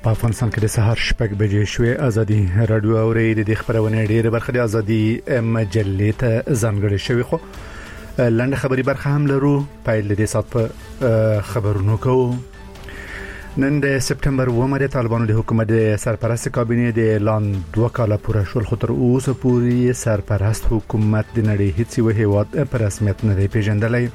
په افغانستان کې د سهار 6 بجې شوې ازادي رادیو اوري د خبرونه ډیره برخه د ازادي مجلې ته ځانګړې شوې خو لاندې خبري برخه هم لرو پایل د سات په خبرونو کوو نن د سپټمبر 9 د طالبانو د حکومت سرپرست کابینه د اعلان 2 کاله پوره شول خو تر اوسه پورې سرپرست حکومت د نړۍ هیڅ یو هیواد په رسمیت نه دی پیژندلی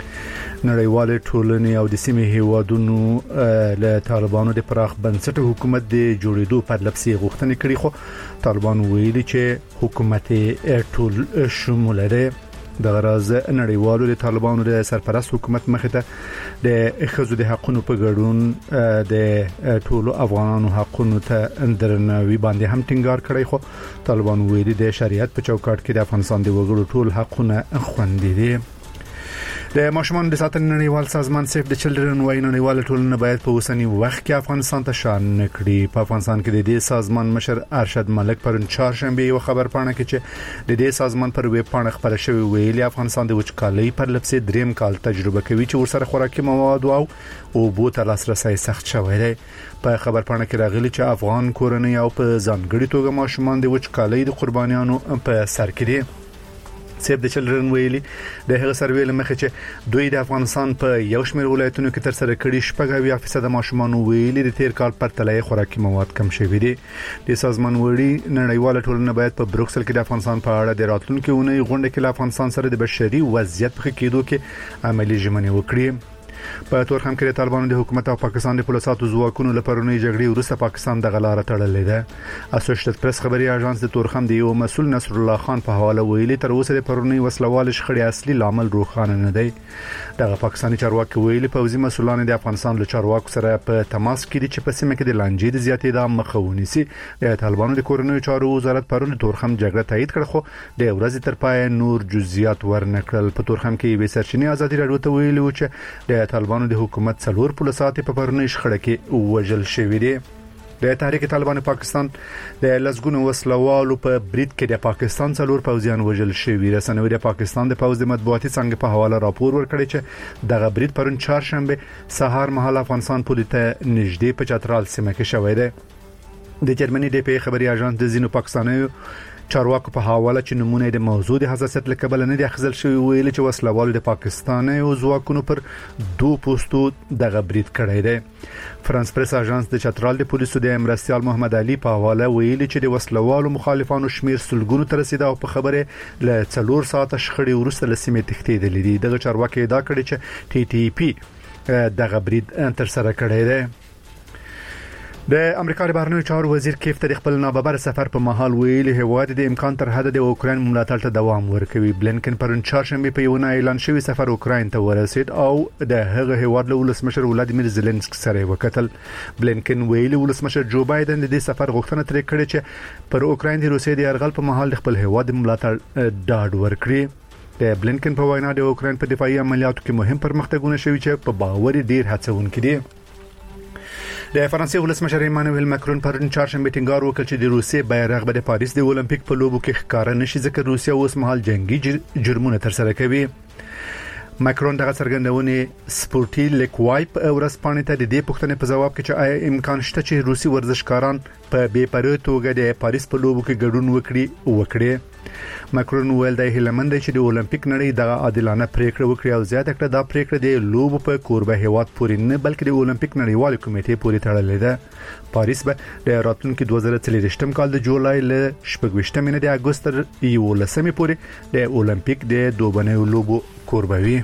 نړیوال ټولنې او د سیمې هیوادونو له طالبانو د پراخ بنسټ حکومت د جوړېدو په لپسي غوښتنې کړې خو طالبان ویلي چې حکومت ټول شمول دی د غرض نړیوالو د طالبانو د سرپرست حکومت مخې ته د خزو د حقونو په ګډون د ټولو افغانانو حقونو ته درناوی باندې هم ټینګار کړی خو طالبان ویلي د شریعت په چوکاټ کې د افغانستان د وګړو ټول حقونه خوندي دي د ماشومان د ساتنې نړیوال سازمان سیف د چلډرن وایي نړیوال ټولنه باید په اوسنی وخت کې افغانستان ته شان نکړي په افغانستان کې د دې سازمان مشر ارشد ملک پرون چهارشنبه یو خبر پاڼه کې چې د دې سازمان پر ویب پاڼه خبره شوې ویلي افغانستان د وچکالۍ پر لپسې دریم کال تجربه کوي چې ورسره خوراکي مواد او اوبو ته لاسرسي سخت شوی دی په خبر پاڼه کې راغلي چې افغان کورنۍ او په ځانګړي توګه ماشومان د وچکالۍ د قربانیانو په سر کې دي سیف د چلډرن ویلي د هغه سروې لمخې چې دوی د افغانستان په یو شمېر ولایتونو کې تر سره کړي 80% د ماشومان ویلي د تیر کال پرتلې خوراکي مواد کم شوي دي د سازمان وړي نړیواله ټولنه باید په بروکسل کې د افغانستان په اړه د راتلونکو اونۍ غونډه کې د افغانستان سره د بشري وضعیت په کېدو کې عملی ژمنې وکړي په تورخم کې د طالبانو د حکومت او پاکستان د پولیسو ځواکونو لپاره نوې جګړې وروسته پاکستان د غلاره تړلې ده اسوسییټډ پریس خبري اژانس د تورخم د یو مسول نصر الله خان په حواله ویلي تر اوسه د پرونی وسلوال شخړې اصلي لامل روښانه نه دی دغه پاکستاني چارواکي ویلي پوځي مسولان د افغانستان له چارواکو سره په تماس کې دي چې په سیمه کې د لانجې د زیاتېدو مخه ونیسي د طالبانو د کورنیو چارو وزارت پرون د تورخم جګړه تایید کړ خو د ورځې تر پای نور جزئیات ورنکړل په تورخم کې وې سرچینې ازادي راډیو ته ویلي و چې د طالبانو د حکومت څلور پولیسات په پرونی شخړه کې وژل شوې دي د تحریک طالبان پاکستان د لسګونو وسلوالو په برید کې د پاکستان څلور پوځیان وژل شوي رسنوي د پاکستان د پوځ د مطبوعاتي څنګه په حواله راپور ورکړی چې دغه برید پرون چهارشنبه سهار مهال افغانستان پولیس ته نږدې په چترال سیمه کې شوی دی د جرمني د پی خبري اژانس د زینو پاکستاني چارواکو په حواله چې نمونه د موضوع د حساسیت لکبل نه د اخذل شوی ویل چې وسلوال د پاکستان او ځواکونو پر دوه پوسټو دغه برید کړی دی فرانس پریس اژانس د چترال د پولیسو د امرستیال محمد علي په حواله ویل چې د وسلوالو مخالفانو شمیر سلګونو تر رسیدا او په خبره ل 4 ساعت شخړې ورسته لسمه تختیدلې دي دغه چارواکي دا کړی چې ټي ټي پی دغه برید تر سره کړی دی د امریکا د بهرنیو چارو وزیر کیف ته خپل ناببر سفر په محل ویلي هیواد د امکان تر حد د اوکراین ملاتړ ته دوام ورکوي بلینکن پرون چهارشنبه په یو اعلان شوی سفر اوکراین ته ورسید او د هغه هیواد له ولسمشر ولادیمیر زيلنسکي سره وکتل بلینکن ویلي ولسمشر جو بایدن د دې سفر غوښتنه ترې کړې چې پر اوکراین د روسیې د یرغل په محل خپل هیواد ملاتړ ډاډ ورکړي د بلینکن په وینا د اوکراین په دفاعي عملیاتو کې مهم پرمختګونه شوي چې په باور ډیر هڅونکي دي د فرانسې ولسمشر ایمانوئل ماکرون پرون چهارشنبه ټینګار وکړ چې د روسیې بیرغ به د پاریس د اولمپیک په لوبو کې ښکار نشي ځکه روسیه اوس مهال جنگي جرمونه تر سره کوي ماکرون دغه څرګندونه سپورټي لیکوای په ورځپاڼې ته د دې پوښتنې په جواب کې چې آیا امکان شته چې روسي ورزشکاران په بې پرې توګه د پاریس په لوبو کې ګډون وکړي ماکرون ویل د هیلمند چې د اولمپیک نړۍ دغه عادلانه پریکړه وکړي او زیاته کړه دا پریکړه د لوبو په کوربه هیواد پورې نه بلکې د اولمپیک نړیوال کمیټې پورې تړلې ده پاریس به د راتلونکي 2023 کال د جولای له 28 نه د اگست تر 11 پورې د اولمپیک د دوبنیو لوبو کوربه وي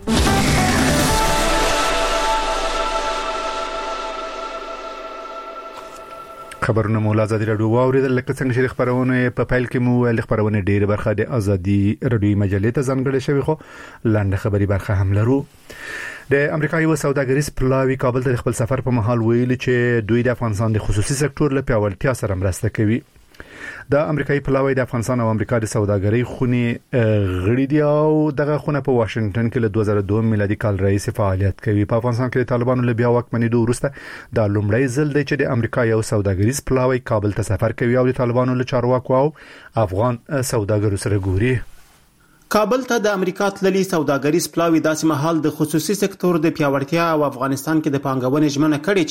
خبرونه مولا ازادي رادیو واوریدل لکه څنګه چې خبرونه په فایل کې مو ول خبرونه ډیره برخه د ازادي رادیو مجلې ته ځانګړې شوی خو لاندې خبري برخه هم لرو د امریکایي سوداګریز پلاوی کابل ته خپل سفر په محل ویل چې دوی د افغانستان د خصوصي سکتور لپاره پیاوړتیا سره مرسته کوي د امریکایي پلاوی د افغانستان او امریکا د سوداګرۍ خونې غړي دي او دغه خونه په واشنگټن کې له 2002 میلادي کال رئیس فعالیت کوي په افغانستان کې د طالبانو له بیا واکمنۍ وروسته د لومړی ځل دی چې د امریکا یو سوداګریز پلاوی کابل ته سفر کوي او د طالبانو له چارواکو او افغان سوداګرو سره ګوري کابل ته د امریکا تللي سوداګریز پلاوی داسې مهال د خصوصي سکتور د پیاوړتیا او افغانستان کې د پانګونې ژمنه کړې چې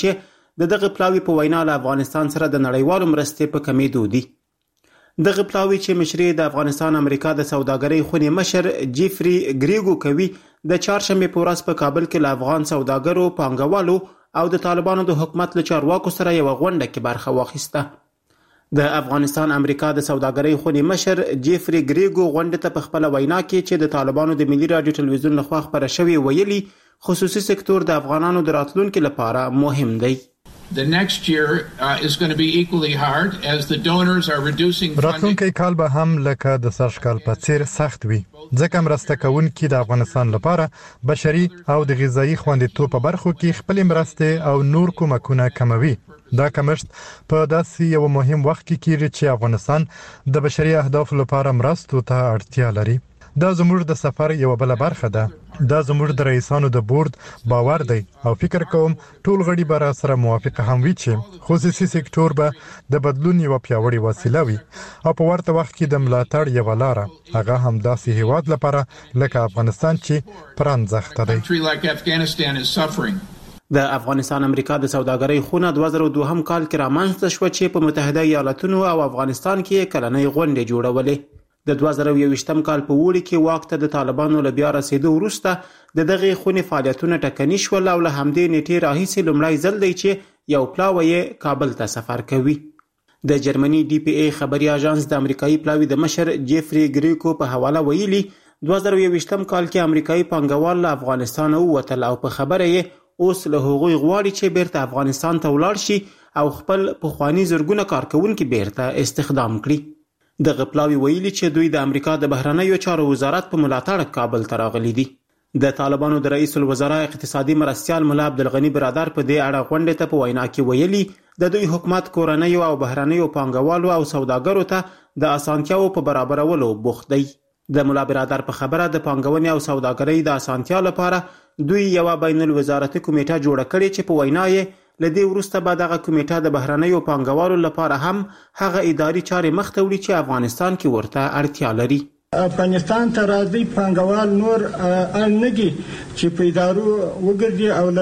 دغه پلاوی په وینا له افغانستان سره د نړیوالو مرستې په کمیدو دي. دغه پلاوی چې مشري د افغانستان امریکا د سوداګرۍ خونې مشر جیفری ګریګو کوي د چهارشنبې په ورځ په کابل کې له افغان سوداګرو، پانګوالو او د طالبانو د حکومت له چارواکو سره یوه غونډه کې برخه واخیسته. د افغانستان امریکا د سوداګرۍ خونې مشر جیفری ګریګو غونډه ته په خپله وینا کې چې د طالبانو د ملي راډیو ټلویزیون لخوا خپره شوې ویلي خصوصي سکتور د افغانانو د راتلونکي لپاره مهم دی. The next year is going to be equally hard as the donors are reducing funding. راتلونکي کال به هم لکه د سږ کال په څیر سخت وي، ځکه مرسته کوونکي د افغانستان لپاره بشري او د غذایی خوندیتوب په برخو کې خپل مرستې او نور کومکونه کموي. دا کمښت په داسې یو مهم وخت کې کیږي چې افغانستان د بشري اهدافو لپاره مرستو ته اړتیا لري. دا زموږ د سفر یو بل برخه ده. دا زموږ د رئیسانو د بورډ باور دی او فکر کوم ټول غړي به را سره موافق هم وي چې خصوصي سکتور به د بدلون یو پیاوړی وسیله وي او په ورته وخت کې د ملاتړ یو لاره هغه هم داسې هیواد لپاره لکه افغانستان چې پرانځخته دی. د افغانستان امریکا د سوداګرۍ خونه 2002 کال کې رامنځته شوه چې په متحده ایالاتونو او افغانستان کې کلنۍ غونډې جوړولې. د 2021 کال په اوړي کې واک ته د طالبانو له بیا رسیدو وروسته د دغې خونې فعالیتونه ټکني شول او له همدې نیټې راهیسې لومړی ځل دی چې یو پلاوی یې کابل ته سفر کوي. د جرمني ډي پی ای خبري اژانس د امریکایي پلاوی د مشر جیفری ګریکو په حواله ویلي 2021 کال کې امریکایي پانګوال له افغانستان ووتل او په خبره یې اوس له هغوی غواړي چې بیرته افغانستان ته ولاړ شي او خپل پخواني زرګونه کارکونکي بیرته استخدام کړي. دغه پلاوی ویلي چې دوی د امریکا د بهرنیو چارو وزارت په ملاتړ کابل ته راغلي دي. د طالبانو د رئیس الوزرا اقتصادي مرستیال ملا عبدالغني برادر په دې اړه غونډې ته په وینا کې ویلي د دوی حکومت کورنیو او بهرنیو پانګوالو او سوداګرو ته د اسانتیاو په برابرولو بوخت دی. د ملا برادر په خبره د پانګونې او سوداګرۍ د اسانتیا لپاره دوی یو بین الوزارتي کمیټه جوړه کړې چې په وینا یې لدې وروسته به دغه کمیټه د بهرنیو پانګوالو لپاره هم هغه اداري چارې مخته وړي چې افغانستان کې ورته اړتیا لري. افغانستان ته راځي پانګوال نور اړ نه دي چې په ادارو وګرځي او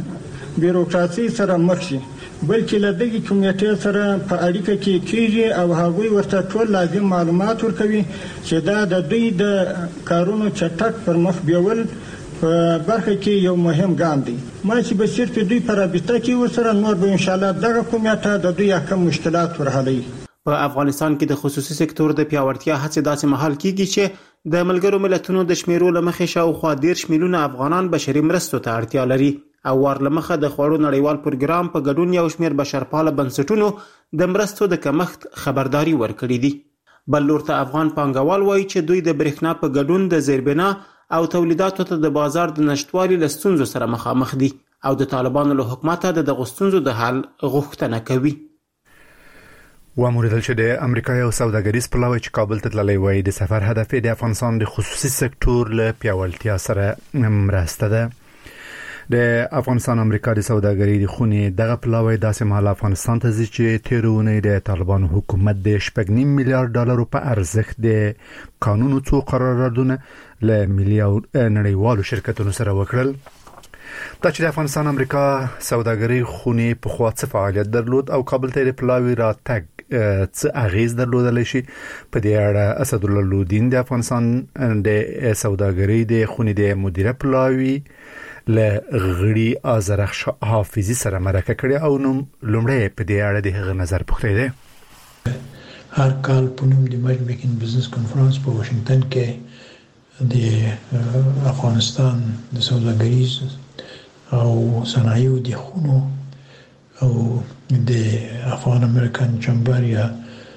له بیروکراسي سره مخ شي، بلکې له دغې کمیټې سره په اړیکه کې کیږي او هغوی ورته ټول لازم معلومات ورکوي چې دا د دوی د کارونو چټک پر مخ بیول په برخه کې یو مهم ګام دی. ما چې به صرف دوی په رابطه کې ورسره نور به انشاءالله دغه کومیټه د دوی احکام مشکلات ورحلوي. په افغانستان کې د خصوصي سکتور د پیاوړتیا هڅې داسې مهال کیږي چې د ملګرو ملتونو د شمیرو له مخې شاوخوا 13 میلیونه افغانان بشري مرستو ته اړتیا لري او ور له مخه د خوړو نړیوال پروګرام په ګډون یو شمیر بشرپاله بنسټونو د مرستو د کمښت خبرداري ورکړې دي. بل لور ته افغان پانګوال وایي چې دوی د برېښنا په ګډون د زیربنا او تولیداتو ته د بازار د نشټوالي له ستونزو سره مخامخ دي او د طالبانو له حکومته د دغو ستونزو د حل غوښتنه کوي. وموریدل چې د امریکا یو سوداګریز پلاوی چې کابل ته تللی وای د سفر هدف د افغانستان د خصوصي سکتور له پیاوړتیا سره مرسته ده. د افغانستان امریکا د سوداګرۍ د خونې دغه پلاوی داسې مهال افغانستان ته ځي چې تیرونه د طالبانو حکومت د 8.9 میلیارډ ډالرو په ارزښت د قانونو څو قراردادونه له ملي او نړیوالو شرکتونو سره وکړل. دا چې د افغانستان امریکا سوداګرۍ خونې په خوا څه فعالیت درلود او کابل ته د پلاوی راتګ څه اغیز درلودلی شي، په دې اړه اسدالله لودین د افغانستان د سوداګرۍ د خونې د مدیره پلاوی له غړي آذرخش حافظي سره مرکه کړې او نو لومړی په دې اړه د هغه نظر پوښتنه ده. هر کال په نوم د مرج میکینګ بزنس کانفرنس په واشنگټن کې د افغانستان د سوداګریز او صنایعو د خونو او د افغان امریکن چمبر یا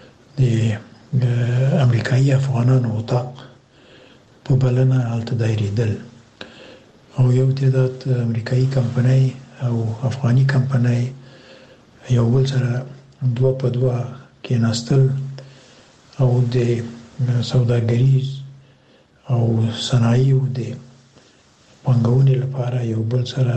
د امریکایي افغانانو اتاق په بلنه هلته دایریدل او یو تعداد امریکایي کمپنۍ او افغاني کمپنۍ یو بل سره دوه په دوه کېناستل او د سوداګریز او صنایعو د پانګونې لپاره یو بل سره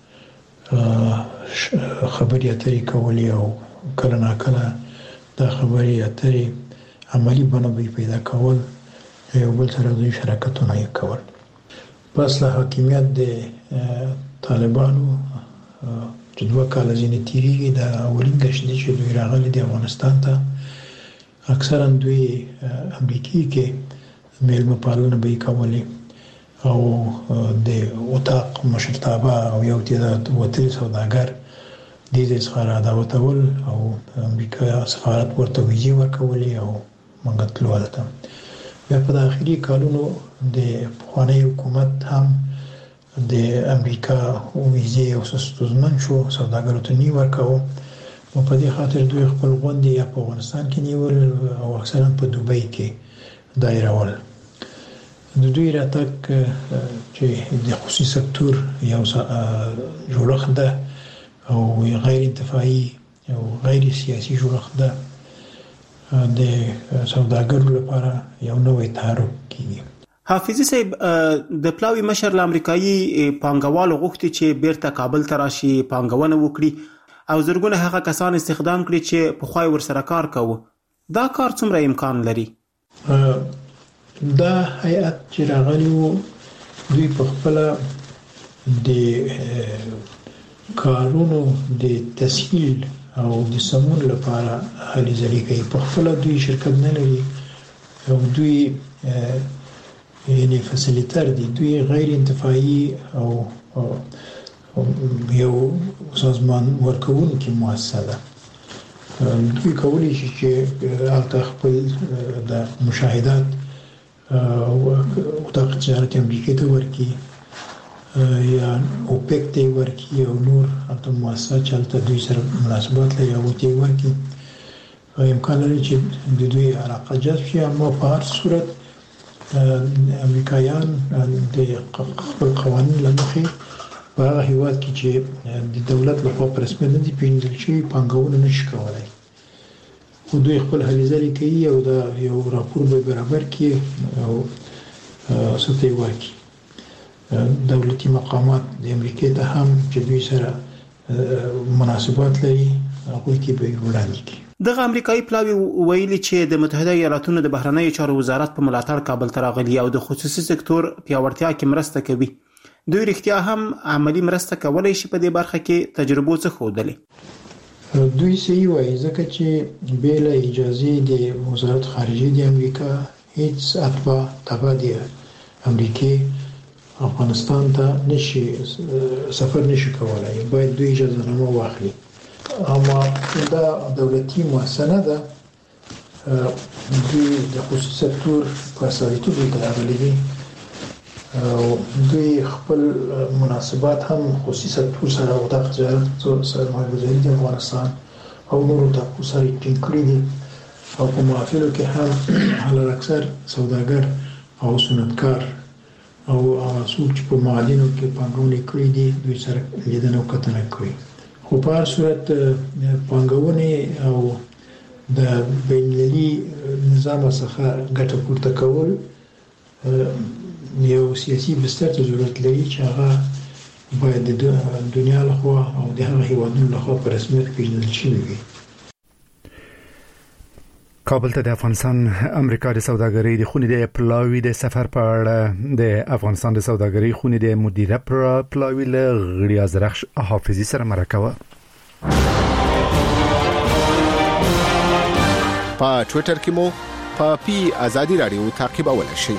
خبرې اترې کولې او کله ناکله دا خبرې اترې عملي بڼه پیدا کول، یو بل سره دوی شراکتونه یې کول. پس له حاکمیت د طالبانو چې 2 کال ځینې تیریږي د اولین غشت چې دوی راغلي د افغانستان ته اکثرا دوی امریکای کې میلمه پالنه به کوي او د وطاق مشرتابه او یو تعداد وتل سوداګر د دې څخه راوتول او امریکا سفارت ورته ویزه ورکولې او موږ تلولته بیا په داخلي کالونو د پخوانی حکومت هم د امریکا ویزه او سستوزمن شو سوداګرو ته نی ورکاو او په دې خاطر دوی خپل غونډې په افغانستان کې نیول او اکثرا په دوبۍ کې دایره ول د دوی راتګ چې د خصوصي سکتور یو جوړښت ده او غیر انتفاعي او غیر سیاسي جوړښت ده د سوداګرو لپاره یو نوې تحرک کیږي. حافظي صاحب د پلاوی مشر له امریکایي پانګوالو غوښتي چې بیرته کابل ته راشي پانګونه وکړي او زرګونه هغه کسان استخدام کړي چې په خوای ورسره کار کوي. دا کار څومره امکان لري؟ دا هیئت چې راغلی وو دوی په خپل د کارونو د تسهیل او د سمون لپاره هلي ځلې کوي. په خپل دوی شرکت نه لري او دوی یعنی فسیلیټر دي، دوی غیر انتفاعي او یو سازمان ورکوونکی مؤسسه ده. دوی کولی شي چې هغه خپل د مشاهدات او تجارت امریکا ته ورکی یا اوپک ته ورکی او نور هغه مؤسسات چې دوی سره مناسبات لري او ته ورکی امکان لري چې د دوی علاقه جذب شي. اما په هر صورت امریکایان د خپل قوانین لمخې په هغه هیواد کې چې د دولت لخوا په رسمیت نه دي پیژندل شوي پانګونه نشي کولای. خو دوی خپل هلې ځلې کوي او دا یو راپور به برابر کړي او څه ورکړي. دولتي مقامات د امریکا ته هم چې دوی سره مناسبات لري هغوی کې به وړاندې کړي. دغه امریکایي پلاوی ویلي چې د متحده ایالاتونو د بهرنیو چارو وزارت په ملاتړ کابل ته راغلي او د خصوصي سکتور پیاوړتیا کې مرسته کوي. دوی رښتیا هم عملی مرسته کولای شي په دې برخه کې تجربو څخه ښودلې؟ دوی صحیح وایي ځکه چې بېله اجازه د وزارت خارجه د امریکا هیڅ تبع د امریکا افغانستان ته نشي سفر نشي کولای، باید دوی اجازه نامه واخلي. اما دا دولتي مؤسسه ده، دوی د خصوصي سکتور په سایتو کې راغلي دي او دوی خپل مناسبات هم خصوصي سکتور سره او د تجارت سره مګزاري د افغانستان او نورو تاسو سره ټینګ کړی دي او په محافلو کې هم علي اکثر سوداګر او صنعتکار او څوک چې په معادنو کې پانګونه کوي دي دوی سره لیدنه او کتنه کوي. خو په هر صورت پانګونه او د بین‌المللي نظام څخه ګټه پورته کول یو سیاسي بستر ته ضرورت لري چې هغه باید د دنیا لخوا او د هغه هیوادونو لخوا په رسمیت پیژندل شي وي. کابل ته د افغانستان امریکا د سوداګرۍ د خونې د پلاوی د سفر په اړه د افغانستان د سوداګرۍ خونې د مدیره پلاوی له غړي ازرخش حافظي سره مرکه و. په ټوئیټر کې مو پی ازادي رادیو تعقیبول شي.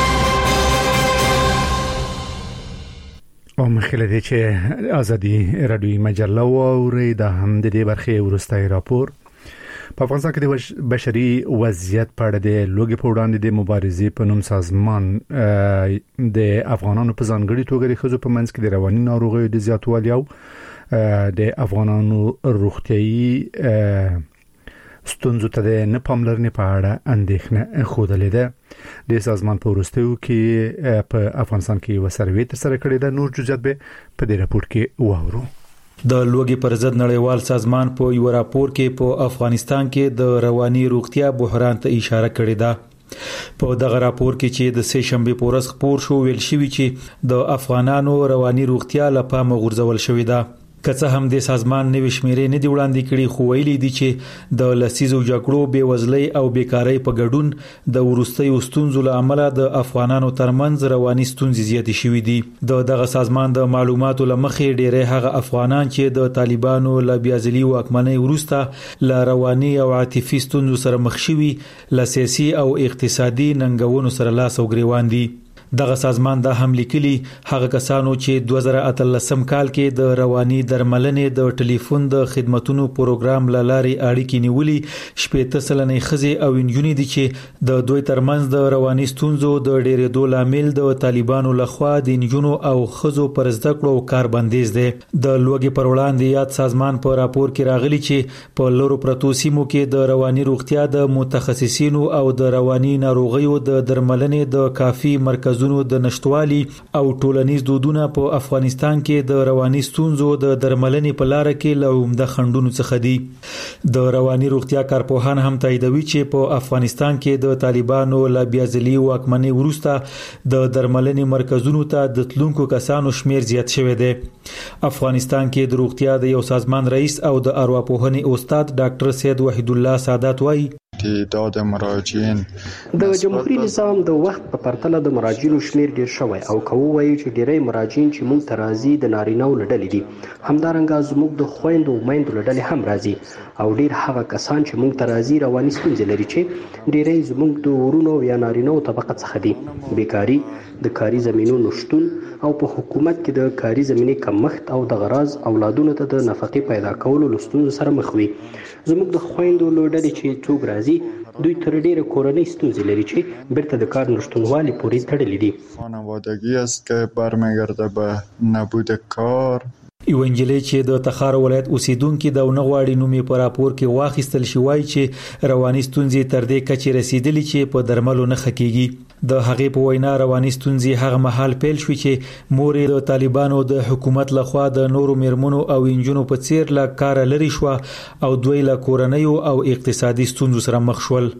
او مخکې دې چې ازادي رادیو مجله ووري د هم د دې برخې ورستای راپور په افغانستان کې د بشري وضعیت په اړه د لوګي په وړاندې د مبارزې په نوم سازمان د افغانانو په ځانګړي توګه د ښځو په منځ کې د رواني ناروغیو د زیاتوالي او د افغانانو روغتيایي ستونزو ته د نه پاملرنې په اړه اندېښنه خوده ده. د سازمان په وروستیو کې په افغانستان کې یو سروې ترسره کړې ده. نور جزئیات به په دې راپور کې واورو. د لوګي پر ضد نړیوال سازمان په یو راپور کې په افغانستان کې د رواني روغتیا بحران ته اشاره کړې ده. په دغه راپور کې چې د سه شنبه پورس خبر شو ویل شوی چې د افغانانو رواني روغتیا لپاره مغورځول شوې ده. که هم د سازمان نوې شمیرې نه دی وړاندې کړي خو ویلي دي چې د لسیزو جګړو بېوزلۍ او بیکارۍ په ګډون د وروستیو ستونزو له امله د افغانانو ترمنځ رواني ستونزې زیاتې شوې دي. دغه سازمان د معلوماتو له مخې ډېری هغه افغانان چې د طالبانو له بیازلي واکمنۍ وروسته له رواني او عاطفي ستونزو سره مخ شوي له سیاسي او اقتصادي ننګونو سره لاس او ګریوان دي. دغه سازمان دا هم لیکلي هغه کسانو چې 2013 کال کې د رواني درملنې د ټلیفون د خدماتونو پروګرام لاري اړیکې نیولې 80 سلنې ښځې او نجونې دي چې د دوی ترمنځ د رواني ستونزو د ډېرېدو لامل د طالبانو لخوا د نجونو او ښځو پر زده کړو کار بندیز دی. د لوګي پر وړاندې یاد سازمان په راپور کې راغلي چې په لورو پرتو سیمو کې د رواني روغتیا د متخصصینو او د رواني ناروغیو د درملنې د کافي مرکز د نشټوالي او ټولنیز دودونه په افغانستان کې د رواني ستونزو د درملنې په لار کې له عمده خنډونو څخه دي. د رواني روغتیا کارپوهان هم تاییدوي چې په افغانستان کې د طالبانو له بیازلي واکمنۍ وروسته د درملنې مرکزونو ته د تلونکو کسانو شمیر زیات شوی دی. افغانستان کې د روغتیا د یو سازمان رئیس او د ارواپوهنې استاد ډاکټر سید وحید الله سادات وایي تعداد مراجعین د جمهوریت نظام د وخت په پرتله د مراجعینو شمیر ډیر شوی او کوو وایي چې ډیری مراجعین چې موږ ته راځي د نارینه‌و له ډلې دي. همدارنګه زموږ د خویندو او میندو له ډلې هم راځي او ډیر هغه کسان چې موږ ته راځي رواني ستونزې لري چې ډیری زموږ د ورونو یا نارینه‌و طبقه څخه دي. بیکاری، د کاري زمینو نشتون او په حکومت کې د کاري زمینې کمښت او د غراض اولادونو ته د نفقې پیدا کولو له ستونزو سره مخ وي. زموږ د خویندو له ډلې چې څوک راځي دوی تر ډیره کورنۍ ستونزې لري چې بیرته د کار نشتونوالي پورې تړلې دي. خانوادگی است که برمیگرده به نبود کار. یو انجلۍ چې د تخار ولایت اوسیدونکو د ونغواړي نومې په راپور کې واخیستل شوی چې رواني ستونزې تر دې کچې رسیدلې چې په درملو نه خکېږي. د هغې په وینا رواني ستونزې هغه مهال پیل شوې چې مور د طالبانو د حکومت لخوا د نورو میرمنو او انجونو په څیر له کار لري شو او دوی له کورنۍ او اقتصادي ستونزو سره مخ شول.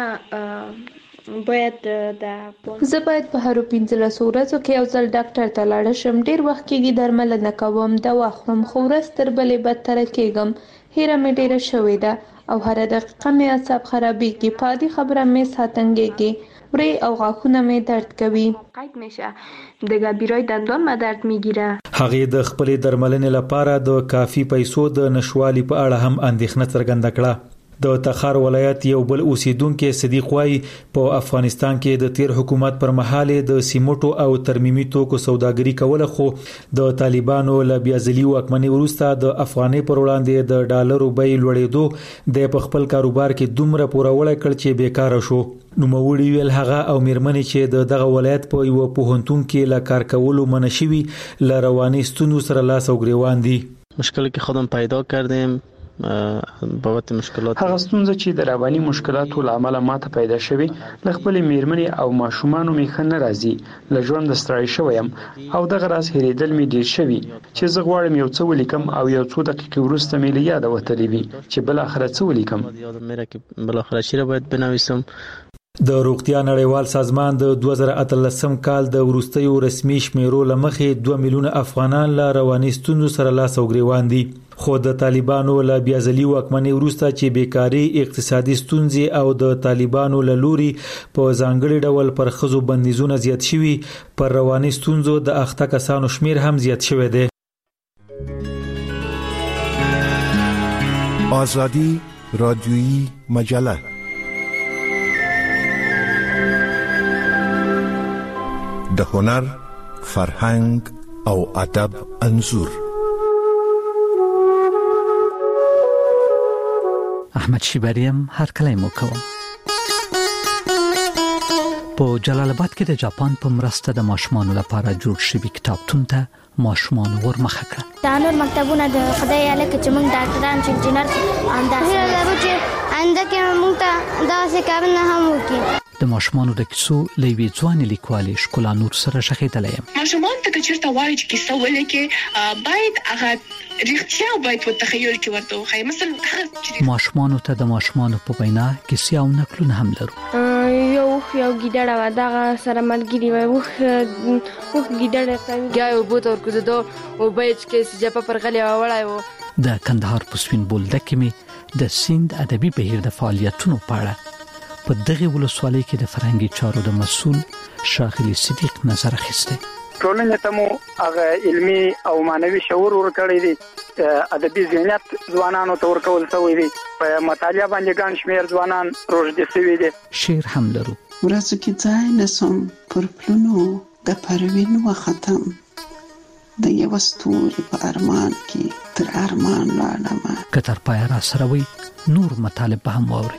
زه باید په هرو 15 ورځو کې یو ځل ډاکټر ته لاړ شم. ډیر وخت کېږي درملنه کوم، دوا خورم، خو ورځ تر بلې بدتره کېږم. هیره مې ډیره شوې ده او هر دقیقه مې اعصاب خرابېږي. په عادي خبره مې ساتنګېږي. وری او غاښونه مې درد کوي. قید میشه د بیرای دندان ما درد میگیره. هغه د خپل درملنې لپاره د کافي پیسو د نشوالي په اړه هم اندېښنه څرګنده کړه. د تخار ولایت یو بل اوسیدونکو صدیق وای په افغانستان کې د تیر حکومت پر مهال د سیمټو او ترمیمي توکو سوداګري کوله، خو د طالبانو له بیازلي واکمنۍ وروسته د افغانۍ پر وړاندې د ډالرو بیې لوړېدو د په خپل کاروبار کې دومره پوروړی کړ چې بیکاره شو. نوموړي ویل هغه او میرمنې چې دغه ولایت په یو پوهنتون کې له کار کولو منع شوي له رواني ستونزو سره لاس او ګریوان دي. مشکلی که خودم پیدا کردیم بابت مشکلات هغه ستونزه چې د رواني مشکلاتو له امله ماته پیدا شوي له خپلې میرمنې او ماشومانو مې ښه نه راځي. له ژونده ستړی شوی یم او دغه راز هېرېدل مې ډېر شوي چې زه غواړم یو څه ولیکم او یو څو دقیقې وروسته مې له یاده وتلی وي چې بالاخره څه ولیکم. بالاخره چی را باید بنویسم. د روغتیا نړیوال سازمان د 2013 کال د وروستیو رسمي شمیرو لمخې 2 میلیونه افغانان له رواني ستونزو سره لاس او ګریوان دي. خو د طالبانو له بیازلي واکمنۍ وروسته چې بیکاری، اقتصادي ستونزې او د طالبانو له لوري په ځانګړي ډول پر ښځو بندیزونه زیات شوي، پر رواني ستونزو د اخته کسانو شمیر هم زیات شوی دی. آزادی رادیویی مجله د هنر، فرهنګ او ادب انځور. احمد شیبریم هر کله مو کوم. په جلال آباد کې د جاپان په مرسته د ماشومانو لپاره جوړ شوی کتابتون ته ماشومان ورمخه کړ. دا نور مکتبونه د خدای الک چې موږ ډاکټران چې انجینر اندازه لرو چې انده کې موږ ته دا څه کارونه هم وکړي. د ماشومانو د کیسو لوي ځوان لیکوالې شکولا نور سره شخېدلې یم. ماشومان ته چیرته وایي چې کیسه ولیکي باید هغه رښتیا باید په تخیل کې ورته وخی. مثلا ماشومانو ته د ماشومانو په وینا کیسې او نقلونه هم لرو. یو یو ګیدړه وه دغه سره ملګري وه اوښ ګیدړه کوي بیا یې اوبو ته ورکوزېدو اوبه یې چې سجاپه پر غلې وړی و. د کندهار په سپین بولده کې مې د سیند ادبي بهیر د فعالیتونو په اړه په دغه ولسوالۍ کې د فرهنګي چارو د مسؤل ښاغلي صدیق نظر اخیسته. ټولنې ته مو هغه علمي او معنوي شعور ورکړی دی، ادبي ذهنیت ځوانانو ته ورکول شوی دی، په مطالعه باندې ګڼ شمېر ځوانان روږدي شوي دي. شعر هم لرو. ورځو کې ځای نسم پر پلونو د پروین وختم، د یو ستوري په ارمان کې تر ارمان لاړم. کتر پای را سره وي نور مطالب هم ووري.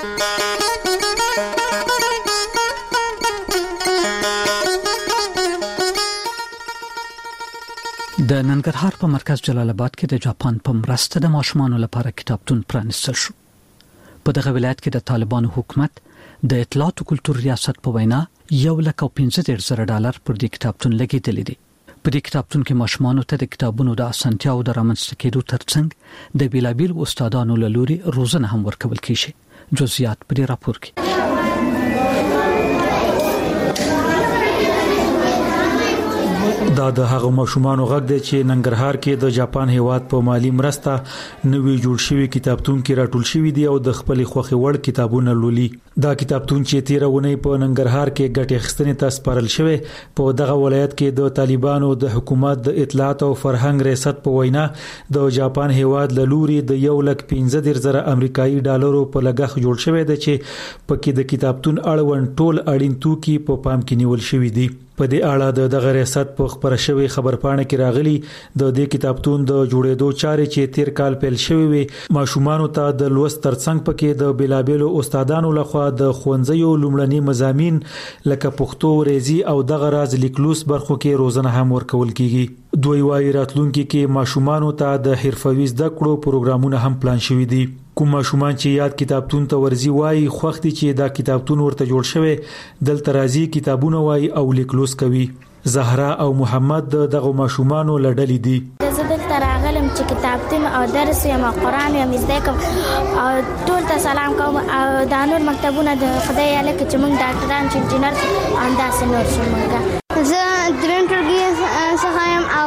د ننګرهار په مرکز جلال آباد کې د جاپان په مرسته د ماشومانو لپاره کتابتون پرانیستل شو. په دغه ولایت کې د طالبانو حکومت د اطلاعات او کلتور ریاست په وینا $1,15,000 پر دې کتابتون لګیدلی دی. په دې کتابتون کې ماشومانو ته د کتابونو د اسانتیاو د رامنځته کېدو ترڅنګ د بیلابیل استادانو له لوري روزنه هم ورکول کیږي. جزئیات په دې راپور کې. دا د هغه ماشومانو غږ دی چې ننګرهار کې د جاپان هیواد په مالی مرسته نوې جوړ شوی کتابتون کې راټول شوی دی او د خپل خوخي وړ کتابونه لولي. دا کتابتون چې 13 ونې په ننګرهار کې ګټې اخیستنې ته سپارل شوی په دغه ولایت کې د طالبانو د حکومت د اطلاعات او فرهنګ ریاست په وینا د جاپان هیواد له لوري د $1,15,000 امریکایي ډالرو په لګښت جوړ شوی دی چې پکې د کتابتون اړوند ټول اړین توکي په پام کې نیول شوی دي. په دې اړه د دغه ریاست په خبره شوی خبرپاڼه کې راغلي د دې کتابتون د جوړېدو چارې چې 13 کال پیل شوی وي ماشومانو ته د لوست ترڅنګ پکې د بیلابیلو استادانو لخوا د خوندزیو لومړني مضامین لکه پښتو، ریاضي او دغه راز لیکلوس برخو کې روزنه هم ورکول کیږي. دوی وايي راتلونکي کې ماشومانو ته د حرفوي زده کړو پروګرامونه هم پلان شوي دي. کوم ماشومان چې یاد کتابتون ته ورزي وایي خوښ دي چې دا کتابتون ورته جوړ شوی دلته راځي کتابونه وایي او لیکلوس کوي. زهرا او محمد دغه ماشومانو لړلې دي. زه دلته راغلم چې کتابتون او درس یم او قرآن یم زده کوم او ټول ته سلام کوم او دا نور مکتبونه د خدای یاله کې چې موږ ډاکټران چې انجینر انداسې نور شو. موږ زه دریم ټولګي څخه یم او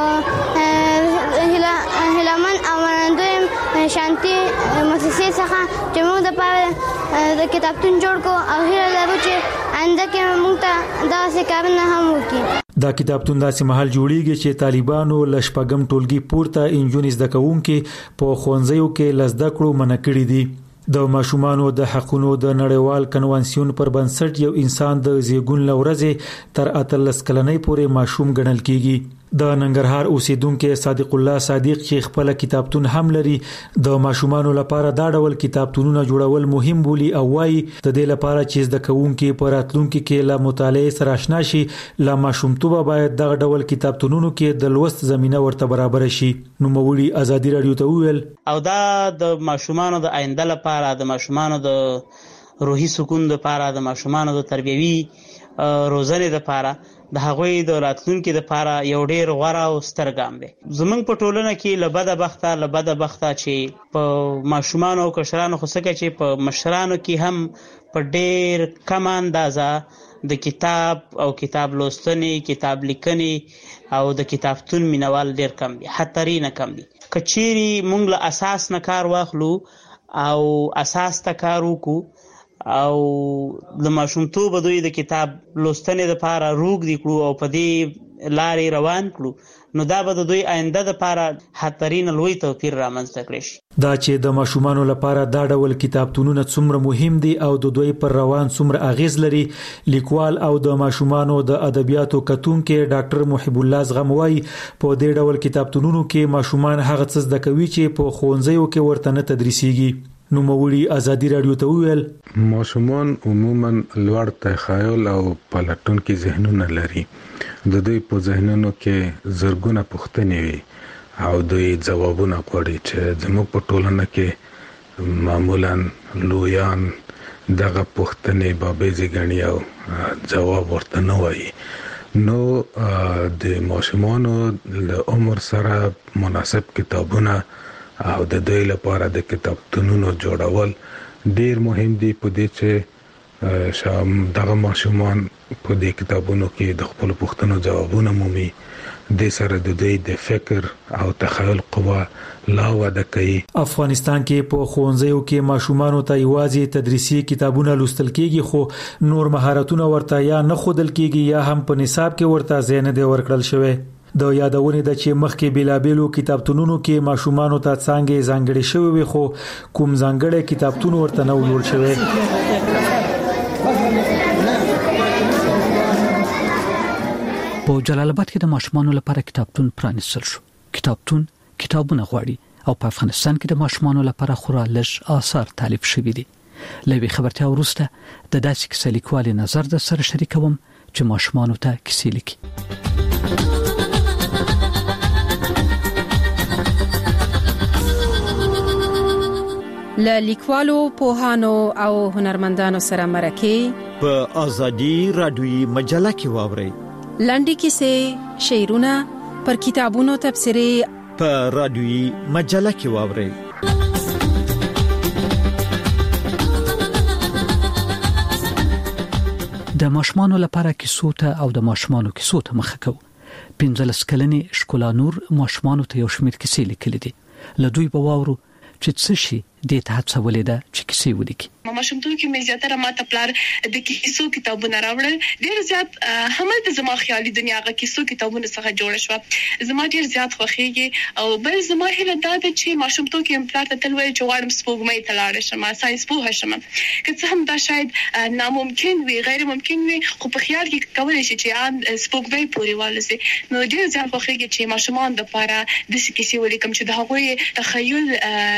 هیلمن او منندویم شانتي مؤسسې څخه چې موږ د پاره د کتابتون جوړ کو او هیله لرو چې آینده کې موږ ته داسې کارونه هم وکړي. دا کتابتون داسې محل جوړیږي چې طالبانو لشپګم ټولګي پورته انجونې زده کوونکي په خوندزیو کې لزده کړو منع کړی دي. د ماشومانو د حقونو د نړیوال کنوانسیون پر بنسټ یو انسان د زیږون لورځې تر 18 کلنۍ پورې ماشوم ګڼل کیږي. د ننګرهار اوسیدونکو صادق الله صادق چې خپل کتابتون هم لري د ماشومانو لپاره دا ډول کتابتونونه جوړول مهم بولي او وايي د دې لپاره چې زده کوونکي په راتلونکي کې له مطالعې سره آشنا شي لا ماشومتوبه باید دغه ډول کتابتونونو کې د لوست زمينه ورته برابر شي. نو مولوی ازادي رادیو ته ویل او دا د ماشومانو د آینده لپاره د ماشومانو د روحي سکون لپاره د ماشومانو د تربیوي روزنې لپاره د هغوی د راتلونکو لپاره یو ډیر غوړه او ستر ګام دی. زمونږ په ټولنه کې لبده بخته چې په ماشومان او کشرانو خو څنګه چې په مشرانو کې هم په ډیر کم اندازه د کتاب او کتاب لوستنې، کتاب لیکنې او د کتابتون مینوال ډیر کم دي، حتی نه کم دي. کچيري مونږ له اساس نه کار واخلو او اساس ته کار وکړو او د ماشومتوب دوی د کتاب لوستنې لپاره روغ دي کړو او په دې لارې روان کړو نو دا به د دوی آینده لپاره حترین لوی توپیر رامنځته کړي. دا چې د ماشومانو لپاره دا ډول کتابتونونه څومره مهم دي او د دوی پر روان څومره اغیز لري لیکوال او د ماشومانو د ادبیاتو کتونکو ډاکټر محب الله زغموي په دې ډول کتابتونونو کې ماشومان هغه څه زده کوي چې په ښوونځیو کې ورته نه تدریسيږي. نو مولوی ازادي رادیو ته ویل ماشومان عموما لوړ تخیل او پلټون کې ذهنونه لري. د دوی په ذهنونو کې زرګونه پوښتنې وي او دوی ځوابونه غواړي چې زموږ په ټولنه کې معمولا لویان دغه پوښتنې بابې ځګنی او جواب ورته نه وایي. نو د ماشومانو له عمر سره مناسب کتابونه او د دوی لپاره د کتابتونونو جوړول ډیر مهم دي په دې چې دغه ماشومان په دې کتابونو کې د خپل پوښتنو ځوابونه مومي د سره د دوی د فکر او تخیل قوه لا وده کوي. افغانستان کې په ښوونځیو کې ماشومانو ته یوازې تدریسي کتابونه لوستل کېږي خو نور مهارتونه ورته یا نه خودل کېږي یا هم په نصاب کې ورته ځای نه دی ورکړل شوی. د یادونې د چې مخکې بیلابېلو کتابتونونو کې ماشومانو ته څنګه ځانګړي شوی وي خو کوم ځانګړي کتابتون ورته نه جوړ شوی. په جلال آباد کې د ماشومانو لپاره کتابتون پرانیستل شو. کتابتون کتابونه غواړي او په افغانستان کې د ماشومانو لپاره خورا لږ آثار تالیف شوي دي. لوي خبرتیا وروسته د داسې کیسې لیکوال نظر د سره شریکوم چې ماشومانو ته کیسې لیکي. له لیکوالو، پوهانو او هنرمندانو سره مرکه په ازادي رادیوي مجله کې واوري. لنډي کیسې، شعرونه، پر کتابونو تبصرې په رادیوي مجله کې واوري. د ماشومانو لپاره کیسو ته او د ماشومانو کیسو ته مخه کو. 15 کلنې شکولا نور ماشومانو ته یو شمېر کیسې لیکلې دي. له دوی به واورو چې څه شي د هڅولې ده چې کیسې ولیکي. ماشومتوب کې مې زیاتره ماته پلار د کیسو کتابونه راوړل. ډېر زیات همل د زما خیالي دنیا غا کیسو کتابونه څخه جوړ شو. زما ډېر زیات خوښیږي او بل زما هیله دا ده چې ماشومتوب کې پلار ته تل وایي چې غواړم سپوږمۍ ته لاړ شم، ساينس پوه شم. که څه هم دا شاید ناممکن وي، غیر ممکن وي، خو په خیال کې کولای شي چې سپوږمۍ پورې والسي. نو ډېر زیات خوښیږي چې ماشومان د لپاره د کیسې ولیکم چې د هغوی تخیل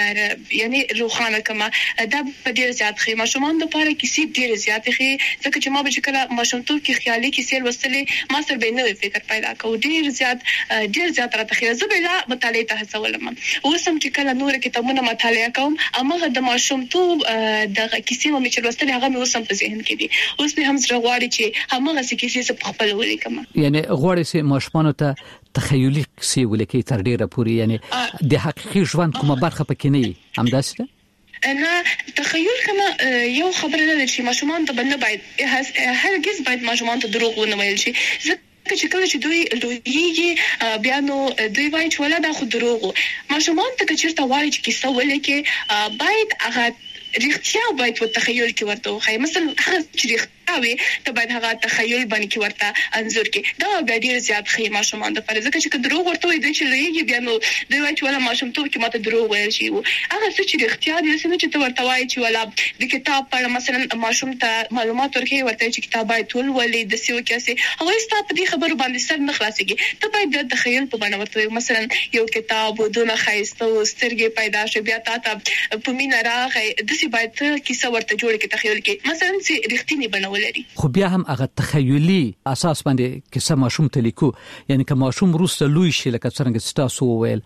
یعنی روخانه کما دا ډېر زیات خې ماشومان د لپاره کیسې ډېر زیات خې ځکه چې ما به کله ماشومتوب کې خیالي کیسې لوستلې ما سره به نوې فکر پیدا کو. ډېر زیات راته خې زبېلا مطالعه ته هڅولم. اوسم چې کله نور کتابونه مطالعه کوم امغه د ماشومتوب د کیسې مې چې لوستلې هغه مې اوسم په ذهن کې دي. اوس به هم زړه غواړي چې همغه کیسې په خپل ولیکم. یعنی غواړي چې ماشومانو ته تخیلي کیسې ولیکي تر ډیره پوري، یعنی د حقیقي ژوند کومه برخه پکې نه وي. همداسې ده؟ نه، تخیل کما یو خبره ده چې ماشومان ته بنه باید هرگز باید ماشومان ته دروغ ونه ویل شي. چې کله چې دوی لویږي بیا نو دوی وایي چې ولا دا خو دروغ. ماشومان ته چیرته وایي چې کیسه ولیکي باید هغه رښتیا باید په تخیل کې ورته وخی. مثلا هغه چې رښتیا وي ته باید هغه تخیل باندې کې ورته انځور کې دا ډېر زیات خې ماشومان د فرض ځکه چې دروغ ورته وي د چې لویږي بیا نو دوی وایي چې ولا ماشومتوب کې ماته دروغ ویل شي. هغه څه چې رښتیا دي چې ته ورته وایي چې ولا د کتاب په مثلا ماشوم ته معلومات ورکړي ورته چې کتاب باید ټول ولې د سیو کیسه هغه ستاسو په دې خبرو باندې سر نه خلاصيږي. ته باید د تخیل په باندې ورته مثلا یو کتاب ودونه خایسته او سترګې پیدا شي بیا تاسو په مینا راغی د سی باید کیسه ورته جوړ کې تخیل کې مثلا چې رښتینی بنول لري. خو بیا هم هغه تخیلی اساس باندې کیسه ماشوم ته لیکو، یعنی که ماشوم روسته لوی شي لکه څنګه تاسو وویل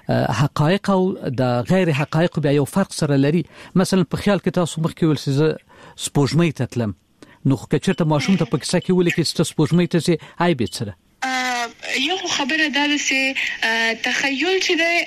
حقایق او د غیر حقایق بیا یو فرق سره لري. مثلا په خیال کې تاسو مخکې ول چې سپوږمۍ ته تلم، نو که چېرته ماشوم ته په کیسه کې ولیکي چې سپوږمۍ ته سي عیب سره یو خبره ده چې تخیل چې ده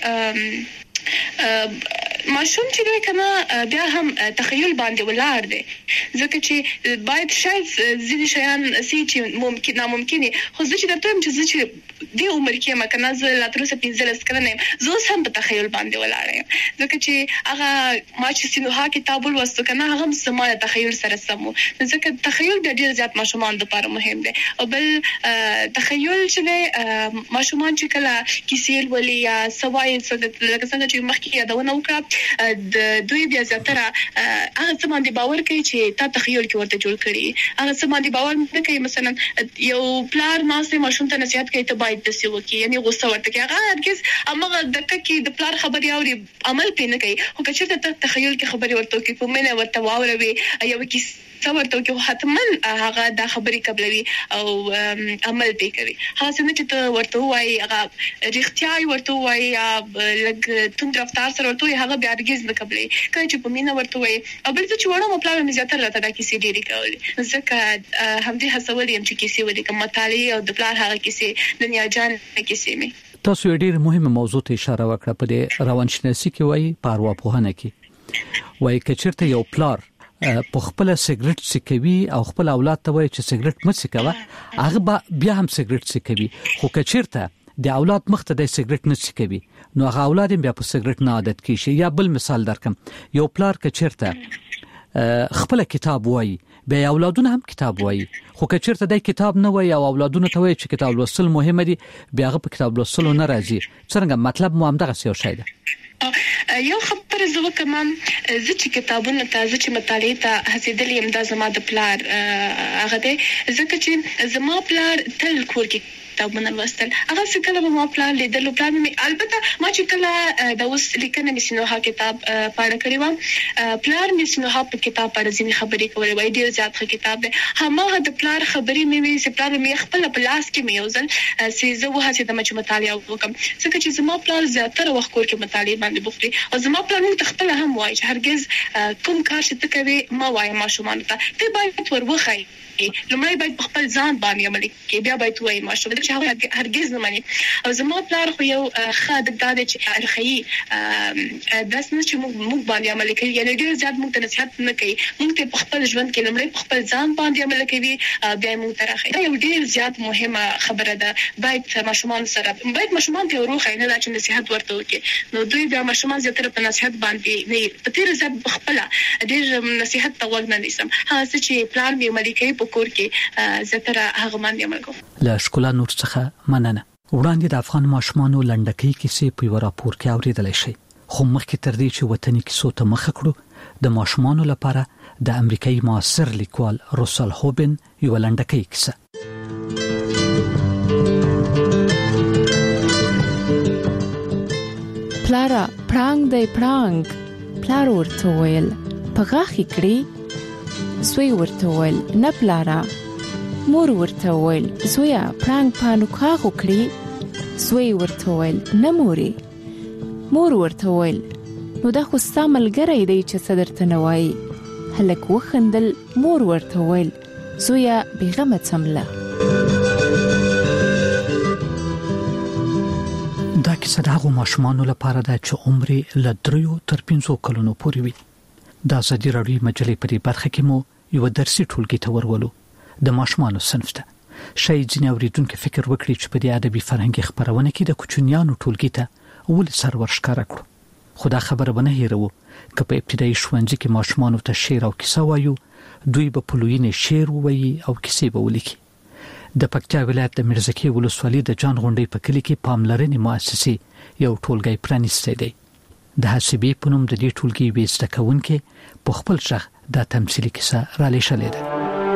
ماشوم چې دوی کنه بیا هم تخیل باندې ولاړ دي ځکه چې باید شاید ځینې شیان چې ممکن ناممکن خو ځکه چې درته چې د عمر کې مکنه زه لا تر اوسه 15 کلنه زه هم په تخیل باندې ولاړ یم ځکه چې هغه ما چې سینوها کتاب ولوستو کنه هغه سمه تخیل سره سمو ځکه تخیل د ډیر زیات ماشومان لپاره مهم دی. او بل تخیل چې ماشومان چې کله کیسې ولې یا سوای لکه څنګه چې مخکې یادونه وکړه د دوی بیا زیاتره هغه څه باندې باور کوي چې تا تخیل کې ورته جوړ کړي هغه څه باندې باور نه کوي. مثلا یو پلار ناسې ماشوم ته نصيحت کوي ته باید د سی وکي یعنی غوسه ورته کوي هغه هرگز هغه د تکي د پلار خبري اوري عمل پې نه کوي. خو که چېرته ته تخیل کې خبري ورته کوي په منه ورته واوروي یو کې څورته کوي حتما هغه د خبري قبلوي او عمل پې کوي. هغه څنګه چې ته ورته وایي هغه رښتیا ورته وایي لګ توند رفتار سره ورته هغه بیا هرگز نه قبلي کله چې په مینه ورته وایي. او بل څه چې وړم پلان مې زیاتره راته دا کیسې ډېری کولې ځکه همدې هڅول یم چې کیسې ولیکم مطالعه او د پلان هغه کیسې دنیا جان کیسې مې. تاسو ډېر مهمه موضوع ته اشاره وکړه په دې روانشناسي کې وایي په ارواپوهنه کې وایي چې چیرته یو پلار په خپل سیګریټ سکوي او خپل اولاد ته وایي چې سیګریټ مه سکوه هغه بیا هم سیګریټ سکوي خو کچیرته د اولاد مخ ته د سیګریټ نه سکوي نو هغه اولاد بیا په سیګریټ نه عادت کیږي. یا بل مثال درکم یو پلار کچیرته خپل کتاب وایي بیا اولادونه هم کتاب وایي خو کچیرته د کتاب نه وایي او اولادونه ته وایي چې کتاب لوستل مهمه دي بیا هغه په کتاب لوستل نه راځي. څنګه مطلب مو هم دغه څه شی ده. یو خبره زه کوم چې کتابونه ته چې مطالعه ته هڅېدل یم دا زما د پلار هغه دی ځکه چې زما پلار تل کور کې کتابونه لوستل هغه څه کله به ما پلان لیدل پلان مې البته ما چې کله د اوس لیکنه مې سينوها کتاب پاړه کړی و پلان مې سينوها په کتاب پاړه ځینې خبرې کولې وای ډیر زیات کتاب دی همغه د پلان خبرې مې چې پلان مې خپل په لاس کې مې یوزل چې زه وه چې د مچ مطالعه وکم ځکه چې زما پلان زیاتره وخت کور کې مطالعه باندې بوختي او زما پلان مې خپل هم وای چې هرگز کوم کار چې ته کوي ما وای ما شومان ته باید ورخای لمړی باید خپل ځان باندې عمل کوي بیا باید وای ما شو چې هرگز نه مانی او زما پلار خو یو خاطر دا چې الخی داس نه چې موږ باندې عمل کوي یعنی ډیر زیات موږ ته نصيحت نه کوي موږ ته خپل ژوند کې لمړی خپل ځان باندې عمل کوي بیا موږ ته راخي دا یو ډیر زیات مهمه خبره ده باید ماشومان سره باید ماشومان ته وروخی نه چې نصيحت ورته وکړي نو دوی بیا ماشومان زیاتره په نصيحت باندې نه په تیر ځب خپل ډیر نصيحت ته وګ نه نيسم هغه چې پلان مې عملي کوي کور کې زتره هغه باندې عمل کوم. له شکلا نور څخه مننه. وړاندې د افغان ماشومانو لنډکۍ کیسې په یو راپور کې اوریدل شي خو مخکې تر دې چې وطني کیسو ته مخ کړو د ماشومانو لپاره د امریکایي معاصر لیکوال روسل هوبن یو لنډکۍ کیسه. پلارا پرانګ دی پرانګ پلار ورته ویل په غاخي کړی سوی ورته ویل نه پلارا مور ورته ویل زویا پرانګ پانو کاغو کړی سوی ورته ویل نه موري مور ورته ویل نو دا خو ستا ملګری دی چې صدرته نه وایي هلک وخندل مور ورته ویل زویا بیغمه څمله. دا کیسه د هغو ماشومانو لپاره ده چې عمر له 3 تر 5 کلونو پورې وي. د ازادي راډیو مجلې په برخه کې مو یو درسي ټولګي ته ورولو د ماشومانو صنف ته شاید ځینې اوریدونکو فکر وکړي چې په دې ادبي فرهنګي خبرونه کې د کوچنیانو ټولګي ته ول سرور ښکارا کړو خو دا خبره به نه هیرو که په ابتدایي ښوونځي کې ماشومانو ته شعر او کیسه وایو دوی به په لویینه شعر وایي او کیسې به ولیکي. د پکتیا ولایت د مرزکي ولسوالۍ د جان غونډۍ په کلی کې پاملرنې مؤسسې یو ټولګي پرانیستی دی. د حسابې په نوم د دې ټولګي وېسته کوونکې په خپل ځخ د تمثيلي کیسه را لېشلې ده.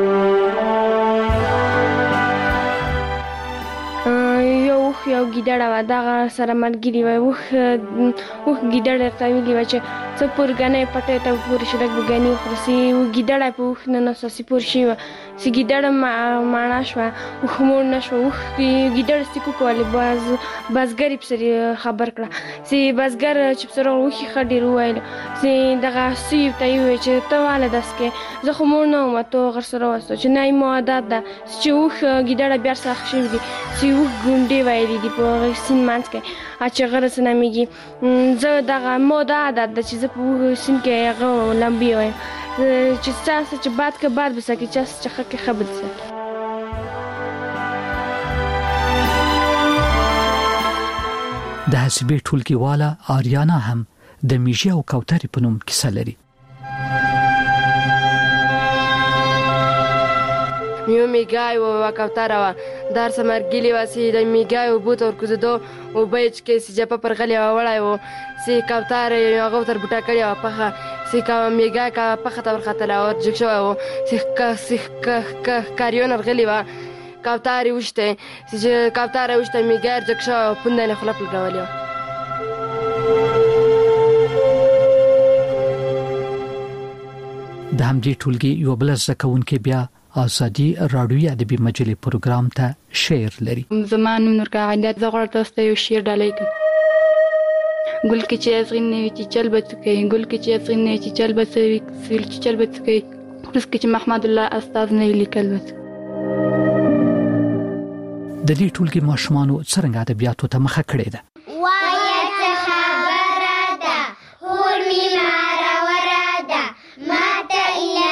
یو ګیدړه و دغه سره ملګری و وخ ګیدړه ته ویلی و چې څه پرګنې پټه ته پوری شلک بګنی خو سي ګیدړه په وخ نه نو سي پور شي و سي ګیدړه مانا شو وخ مور نشو وخ ګیدړه سکو کولی بازګری په سری خبر کړه سي بازګر چې سره وخ خډیر وایل سي دغه سي ته وی چې ته واله داسکه زه خو مور نه مته غر سره واسو چې نه مو عادت ده چې وخ ګیدړه بیا سره شي دي سي وخ ګونډي وایلی دی په سین مانس کې چې غره سناميږي زه دغه موده عادت د چې په سین کې هغه لمبي وایم چې تاسو چې بعد کې بعد بسکه چې حق خبر سي. د حسابې ټولګي والا آریانا هم د میږي او کوترې په نوم کیسه لري. میو میگای و کوتره و در سمرگیلی و سی د میگای و بوت اور کوزدو و بیچ کې سی جپا پر غلی و وړای و سی کوتره یو تر بوټا کړی و پخه سی کا میگای کا پخه تر خطر او جک شو و سی کاریون غلی و کوتره وشته سی کوتره وشته میگای جک شو پوندنه خلپ لګولیو. د همدې ټولګي یو بل ځکهونکو بیا ازادي راډیو ادبي مجلې پروګرام ته شعر لري. زمان نور کا عادت زغړ تاسو یو شعر ډالې ګل کې چې ازغین نه وي چې چل بچي ګل کې چې ازغین نه چې چل بچي سیل چې چل بچي پس کې چې محمد الله استاد نه لیکل وت. د دې ټولګي ماشومانو څنګه ادبیاتو ته مخه کړې ده. خبره ده هور می مارا وراده ماته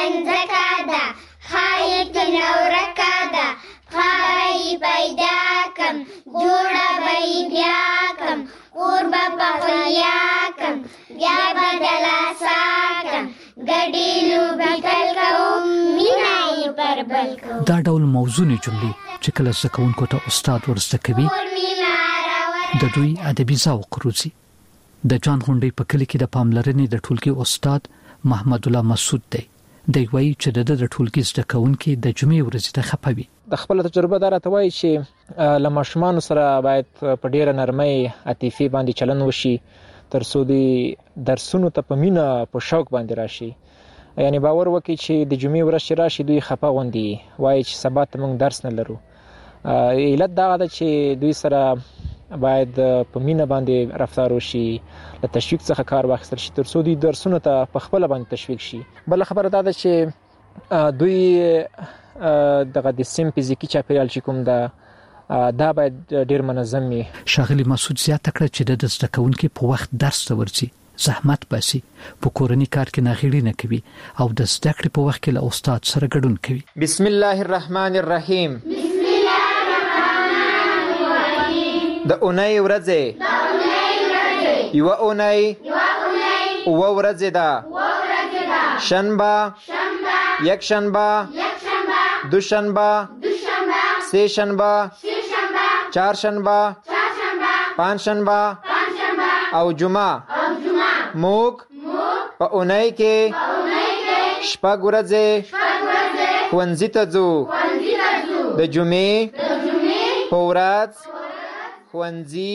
کم جوړه به بیا کم اور به پخیا کم بیا بدلا ساکم ګډې لوبې کل کوم مینا یې پر بل کوم. دا ډول موضوعي جملې چې کله زده کوونکو ته استاد ورزده کوي د دوی ادبي ذوق روزي. د جان غونډې په کلی کې د پاملرنې د ټولګي استاد محمد الله مسعود دی. دی وایي چې د ټولګي زده کوونکي د جمعې ورځې ته خپوي. د خپل تجربه دار ته وایي چې لمشمان سره باید په ډیره نرمۍ عاطفي باندې چلن وشي تر څو د درسونو ته په مینا په شوق باندې راشي. یعنی باور وکړي چې د جمعې ورځ راشي دوی خپه غوندي وایي چې سبا ته موږ درس نه لرو. علت دا ده چې دوی سره باید په مینا باندې رفتار وشي د تشویق څخه کار واخیستل شي تر څو دوی درسونه ته په خپل باندې تشویق شي. بل خبره دا ده چې دوی دغه د سیم فزیکی چاپیریال چې کوم دا باید ډیر منظم وي. شاغلی مسعود زیاته کړه چې د زده کوونکو په وخت درس ته ورځي زحمت باسي په کورنۍ کار کې ناغېړي نه کوي او د زده کړې په وخت کې له استاد سره ګډون کوي. بسم الله الرحمن الرحیم. د اونۍ ورځې یو اونۍ او ورځې ده شنبه یک شنبه دوشنبه سه شنبه چهار شنبه پنج شنبه او جمعه. موږ په اونۍ کې شپږ ورځې ښوونځي ته ځو. د جمعې په ورځ ښوونځي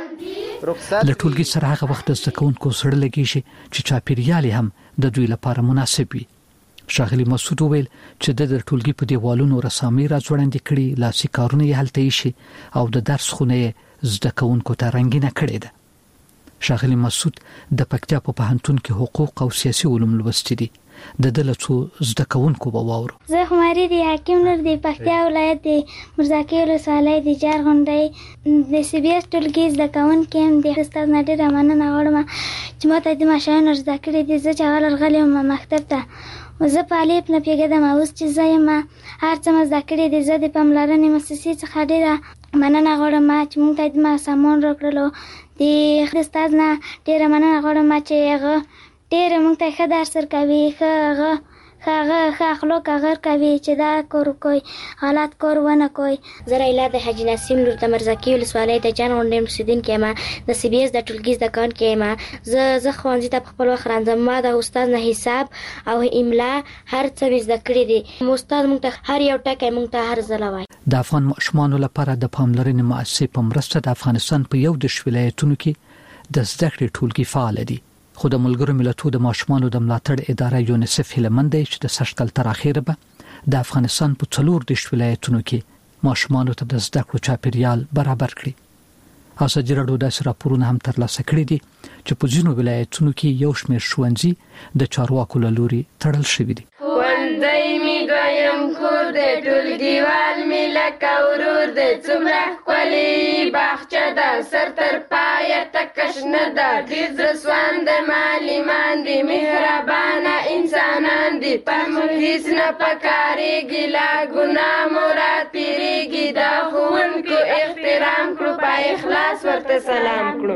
رخصت له ټولګي سره هغه وخت زده کوونکو سره لګي شي چې چاپیریال هم د دوی لپاره مناسب وي. شاغلی مسعود ویل چې د ټولګي په دیوالونو رسامي راځوړندې کړي لاسي کارونه یې هلته شي او د درس خونه زده کوونکو ته رنگینه کړي ده. شاغلی مسعود د پکتیا په پوهنتون کې حقوق او سیاسي علوم لوستي دي. د دلته زده کوونکو به واورو. زه خماري دي حکیم نور دی پکتیا ولایت دی مرزاکی ولسوالۍ دی جار غونډۍ د سی بي اس ټولګي زده کوونکي هم د استاد نادر مننه غواړم چې ماته د ماشاینو زده کړې دي. زه چې اول غلې ما مکتب ته زه په الف نه پیګدم اوس چې زه یم هر څه زده کړې دي. زه د پاملرنې مؤسسې څخه ډېره مننه غواړم چې موږ ته د سامان راکړلو. د استاد نه ډېره مننه غواړم چې هغه ډېر موږ ته ښه درس ورکوي ښه اخلاق هغه کوي چې دا کار کوي غلط کار ونه کوي. زه رایلا د حاجي نسیم لور د مرزاکی ولسوالۍ د جان غونډۍ اوسیدونکې یم. د سی بي اس د ټولګي زده کوونکې یم. زه ښوونځي ته په خپل وخت راځم. ما د استاد نه حساب او املا هر څه زده کړي دي. استاد موږ ته هر یو ټکی موږ ته هر ځل وایي. د افغان ماشومانو لپاره د پاملرنې مؤسسې په مرسته د افغانستان په یو د ولایتونو کې د زده کړې ټولګي فعال دي. خو د ملګرو ملتونو د ماشومانو د ملاتړ اداره یونیسف هلمند چې د سشکل تر اخیره به د افغانستان په 4 ولایتونو کې ماشومانو ته د زده کړو چاپیریال برابر کړي. ازادي راډیو د راپورونه هم ترلاسه کړي دي چې په ځینو ولایتونو کې یو شمېر ښوونځي د چارواکو له لوري تړل شوي دي. ښوونځی می ګایم کور د ټولګیوال می لکه ورور د څومره ښکلې باغچه ده سر تر پایه تکه شنه ده ډېر زړه سوانده معلمان دي مهربانه انسانان دي په موږ هېڅ نه پکارېږي لا ګناه مو راتېرېږي د ښوونکو احترام کړو په اخلاص ورته سلام کړو.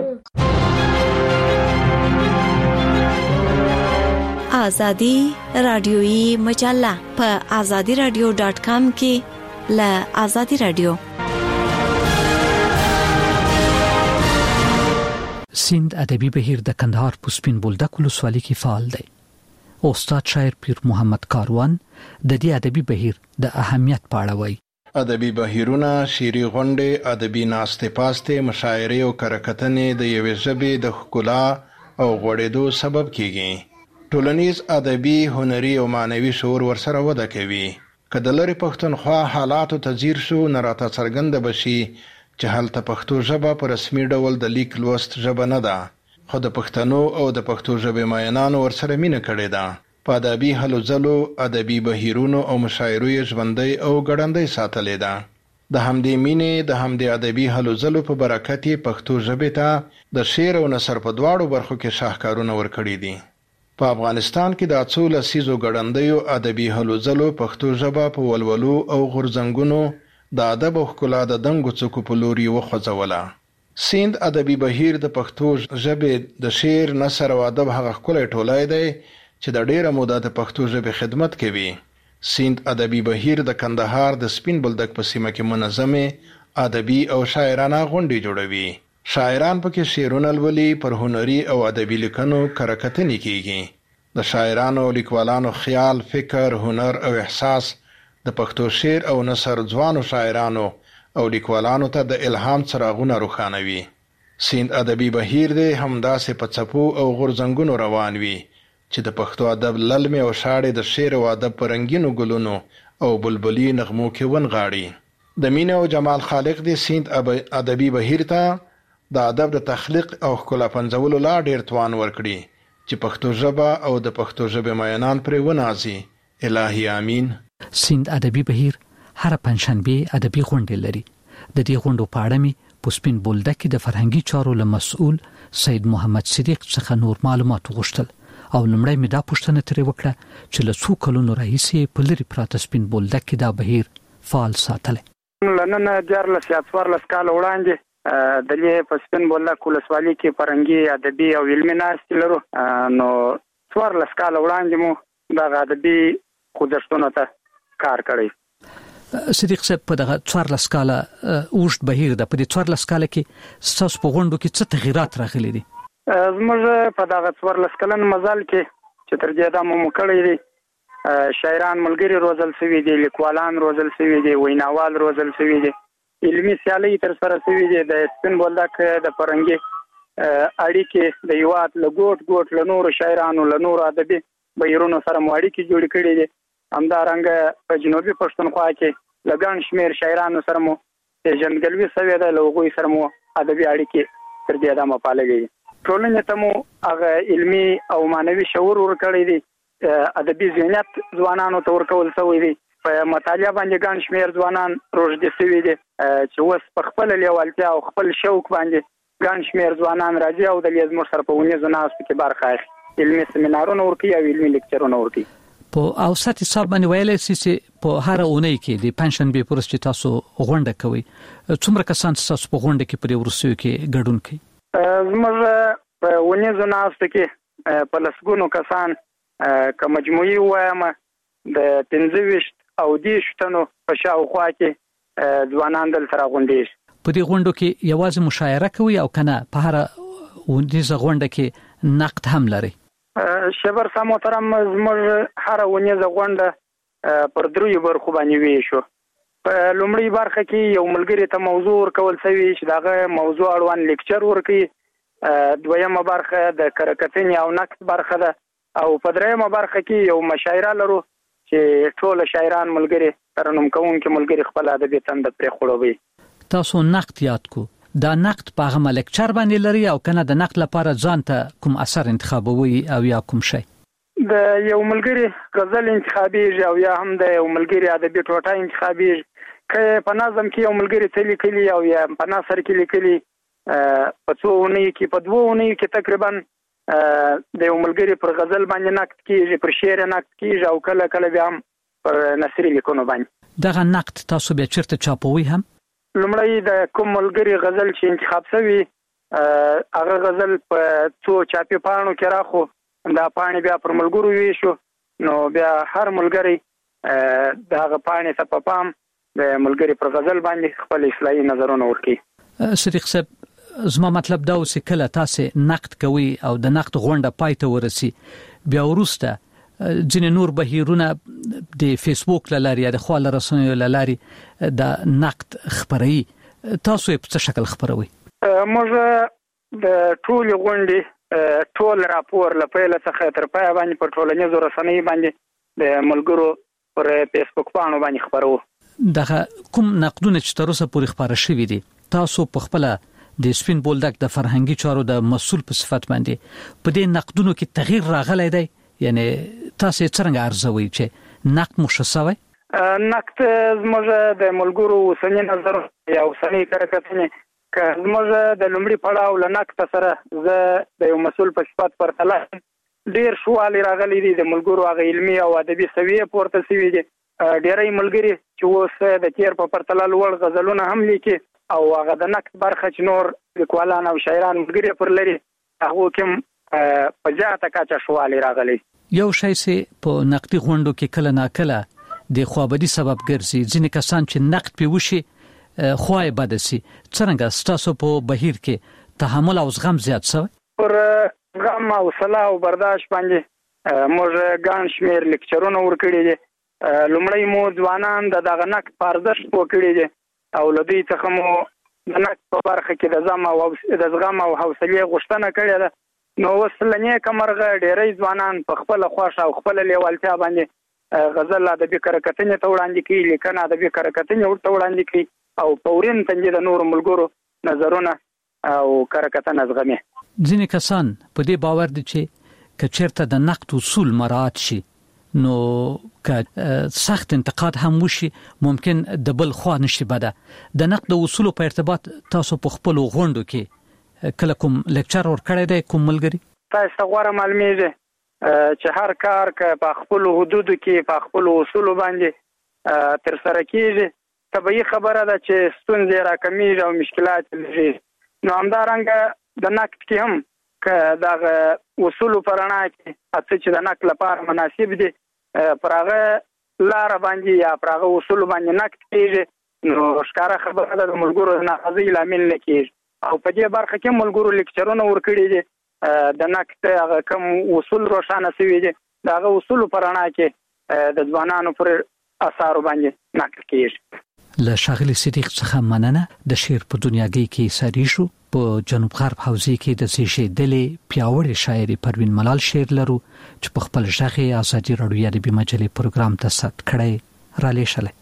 آزادی رادیویی مجله په azadiradio.com کې ل آزادی رادیو. سیند ادبي بهیر د کندهار په سپین بولدک ولسوالۍ کې فعال دی. استاد شاعر پیر محمد کاروان د دې ادبي بهیر د اهمیت په اړه وایي. ادبي بهیرونه شعري غونډې ادبي ناستې پاستې مشاعرې او کرکټنې د یوې ژبې د ښکلا او غوړېدو سبب کیږي. ټولنیز ادبي هنري او معنوي شعور ورسره وده کوي. که د لرې پښتونخوا حالاتو ته ځیر شو نه راته څرګنده بشي چې هلته پښتو ژبه په رسمي ډول د لیک لوست ژبه نه ده خو د پښتنو او د پښتو ژبې مینانو ورسره مینه کړې ده. په ادبي هلو ځلو ادبي بهیرونو او مشاعرو یې ژوندۍ او ګړندۍ ساتلې ده. د همدې مینې د همدې ادبي هلو ځلو په برکت یې پښتو ژبې ته د شعر او نثر په دواړو برخو کې شاهکارونه ورکړي دي. په افغانستان کې د څو لسیزو ګړندیو ادبي هلو ځلو پښتو ژبه په ولولو او غورځنګونو د ادب او ښکلا د دنګو څوکو په لوري وخوځوله. سیند ادبي بهیر د پښتو ژبې د شعر، نثر او ادب هغه ښکلی ټولۍ دی چې د ډیره موده د پښتو ژبې خدمت کوي. سیند ادبي بهیر د کندهار د سپین بولدک په سیمه کې منظمه ادبي او شاعرانه غونډې جوړوي. شاعران پکې شعرونه لولي، پر هنري او ادبي لیکنو کره-کتنې کیږي. د شاعرانو او لیکوالانو خیال، فکر، هنر او احساس د پښتو شعر او نثر ځوانو شاعرانو او لیکوالانو ته د الهام څراغونه روښانوي. سیند ادبي بهیر دی همداسې په څپو او غورځنګونو روان وي چې د پښتو ادب للمې او شاړې د شعر او ادب په رنګینو ګلونو او بلبلي نغمو کې ونغاړي. د مینه او جمال خالق دی سیند ادبي بهیر ته د ادب د تخلیق او ښکلا پنځولو لا ډیر توان ورکړي چې پښتو ژبه او د پښتو ژبې مینان پرې ونازي. الهي امین. سیند ادبي بهیر هر پنځشنبه ادبي غونډه لري. د دې غونډو په اړه می په سپین بولدک کې د فرهنګي چارو له مسؤل سید محمد صدیق څخه نور معلومات غوښتل او لمړی می دا پوښتنه ترې وکړه چې له څو کلونو راهیسې په لري پراته سپین بولدک کې دا بهیر فعال ساتل. لنن 14 کال وړاندې د دې په سپین بولدک ولسوالۍ کې فرهنګي ادبي او علمي ناستې لرو. نو 14 کال وړاندې مو د ادبي خوځښتونو ته کار کړی. صدیق صاحب په دغه 14 کال اوږد بهیر د په دې 14 کال کې ستاسو په غونډو کې څه تغیرات راغلي دي؟ زموږ په دغه 14 کلن مزل کې چې تر دې دمو کړی دي شاعران ملګری روزل شوي دي، لیکوالان روزل شوي دي، ویناوال روزل شوي دي، علمي سیالۍ تر سره شوي دي. د سپین بولدک د فرهنګي اړیکې د هیواد له ګوټ له نورو شاعرانو له نورو ادبي بهیرونو سره مو اړیکې جوړې کړې دي. همدارنګه په جنوبي پښتونخوا کې له ګڼ شمېر شاعرانو سره مو پیژندګلوي شوې ده، له هغوی سره مو ادبي اړیکې تر دې دمه پاللې دي. ټولنې ته مو هغه علمي او معنوي شعور ورکړی دی، ادبي ذهنیت ځوانانو ته ورکول شوی دی. په مطالعه باندې ګڼ شمېر ځوانان روږدي شوي دي چې اوس په خپله لیوالتیا او خپل شوق باندې ګڼ شمېر ځوانان راځي او د زموږ سره په ونیزو ناستو کې برخه اخلي، علمي سیمینارونه ورکوي او علمي لیکچرونه ورکوي. په اوسط حساب باندې ویلی سي چې په هر اونۍ کې د پنځشنبې په ورځ چې تاسو غونډه کوئ څومره کسان تاسو په غونډه کې په وروستیو کې ګډون کوي؟ زموږ په ونیزو ناستو کې په لسګونو کسان که مجموعي وایم د 15 او 10 تنو په شاوخوا کې ځوانان دلته راغونډېږي. په دې غونډو کې یوازې مشاعره کوي او کنه په هر ونیزه غونډه کې نقد هم لري؟ شبر سم محترم زموږ هر ونیزه غونډه پر دریو برخو باندې ویشو. په لومړی برخه کې یو ملګری ته موضوع ورکول شوی چې دغه موضوع اړوند لیکچر ورکړي. دویمه برخه د کره-کتنې او نقد برخه ده او په دریمه برخه کې یو مشاعره لرو چې ټول شاعران ملګری ترنم کوونکي ملګری خپل ادبي تند پرې خړوي. تاسو نقد یاد کو دا نقد په هغه لیکچر باندې لري او کنه د نقد لپاره ځان ته کوم اثر انتخابوي او یا کوم شی؟ د یو ملګری غزل انتخابیږي او یا هم د یو ملګری ادبي ټوټه انتخابیږي. که په نظم کې یو ملګری څه لیکلي او یا په نثر کې لیکلي په څو اونۍ کې په 2 اونۍ کې تقریبا د یو ملګری پر غزل باندې نقد کیږي، پر شعر نقد کیږي او کله کله بیا هم پر نثري لیکنو باندې. دغه نقد تاسو بیا چیرته چاپوي هم؟ لومړی د کوم ملګری غزل چې انتخاب شوی هغه غزل په څو چاپي پاڼو کې راخو دا پاڼې بیا پر ملګرو ویشو، نو بیا هر ملګری دغه پاڼې ته په پام د ملګری پر غزل باندې خپل اصلاحي نظرونه ورکوي. صدیق صاحب زما مطلب دا اوس کله تاسو نقد کوي او د نقد غونډه پای ته ورسي بیا ورسته ځینې نور بهیرونه د فیسبوک لاري یا د خپل رسنیو لاري د نقد خبري تاسو په څه شکل خبروي؟ موږ د ټول غونډې ټول راپور لپاره څخه تر پای باندې په ټولنیزو رسنیو باندې د ملګرو پر فیسبوک باندې باندې خبرو. دغه کوم نقدونه چې تر اوسه پورې خبره شوې دي تاسو په خپل د سپین بولدک د فرهنګي چارو د مسؤل په صفت باندې په دې نقدونو کې تغییر راغلی دی؟ یعنی تاسو څنګه ارزوي چې نقد مشخصوي؟ نقد زموږ د ملګرو اوسنی نظر یا اوسنی کره-کتنې که زموږ د لومړي پړاو له نقد سره زه د یو مسؤل په صفت پرتله ډیر شوالی راغلی دي. د ملګرو هغه علمي او ادبي سویې پورته شوي دي. ډیری ملګري چې اوس د تیر په پرتله لوړ غزلونه هم لیکي او هغه د نقد برخه چې نور لیکوالان او شاعران ملګري پر لري هغه کوم په ځاته کاچا شوالي راغلي. یو شای سي په نقدي غونډو کې کله ناکله د خوابدي سبب ګرځي. ځینې کسان چې نقد پیوشي خوای بدسي. څنګه ستاسو په بهیر کې تحمل او زغم زیات شوی؟ پر زغم او حوصله او برداشت باندې موږ ګان شمیر لیکچرونه ورکړي دي. لومړی مو ځوانان دغه نقد په ارزښت وکړي دي او لدی څخه مو د نقد په برخه کې د زغم او حوصله غوښتنه کړې ده. نو وسلنې کمرغه ډېری ځوانان په خپل خوښه او خپل لیوالتیا باندې غزل ادبي کرکټنې ته وړاندې کوي، لیکنه ادبي کرکټنې ورته وړاندې کوي او پورین تنګي د نور ملګرو نظرونه او کرکټنه زغمي. ځینې کسان په دې باور دي چې کچرته د نقد اصول مراعات شي نو که سخت انتقاد هم وشي ممکن د بل خوا نشي بده. د نقد اصول په ارتباط تاسو په خپل غونډو کې کله کوم لیکچر ورکړی دی کوم ملګری؟ تاسو غواړم معلومیږي چې هر کار که په خپل حدودو کې په خپل اصول باندې تر سره کیږي طبيعي خبره ده چې ستونزې راکمیږي او مشکلات لري. نو همدارنګه د نقد کې هم که د اصول پرانا کې اته چې د نقد لپاره مناسب دي پرغه لار باندې یا پرغه اصول باندې نقد کیږي نو ښکارا خبره ده د ملګرو ناراضي لامل نه کیږي. او په دې برخه کې ملګرو لیکچرونه ورکړي دي د نقد هغه کوم اصول روښانه شوي دي دغه اصول پرانا کې د ځوانانو پر اثر باندې نقد کیږي. له شاغلي صدیق څخه مننه. د شعر په دنیاګۍ کې ساری شو. په جنوب غرب حوزې کې د سیشې دلې پیاوړې شاعري پروین ملال شعر لرو چې په خپل ژغه ازادي رادیو ادبي مجلې پروګرام ته ثبت کړي را لېشله.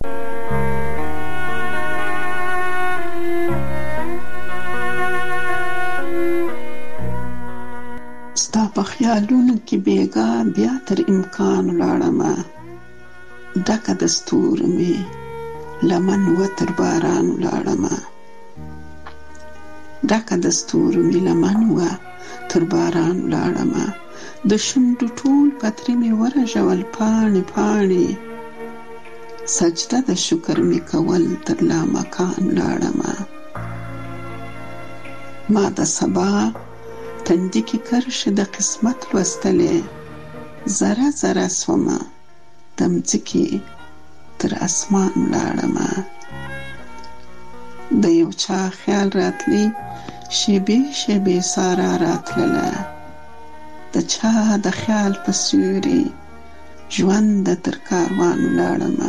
ستا په خیالونو کې بیګا بیا تر امکان ولاړم ډکه د ستورو مې لمن و تر باران ولاړم ډکه د ستورو مې لمن و تر باران ولاړم د شونډو ټول پتري مې ورژول پاڼې پاڼې سجده د شکر مې کول تر لامکان ولاړم ما د سبا تندي کې کرښې د قسمت لوستلې ذره ذره سومه د مځکې تر اسمان ولاړم د یو چا خیال راتلی شیبې شیبې سارا راتلله د چا د خیال په سیوري ژوند تر کاروان ولاړم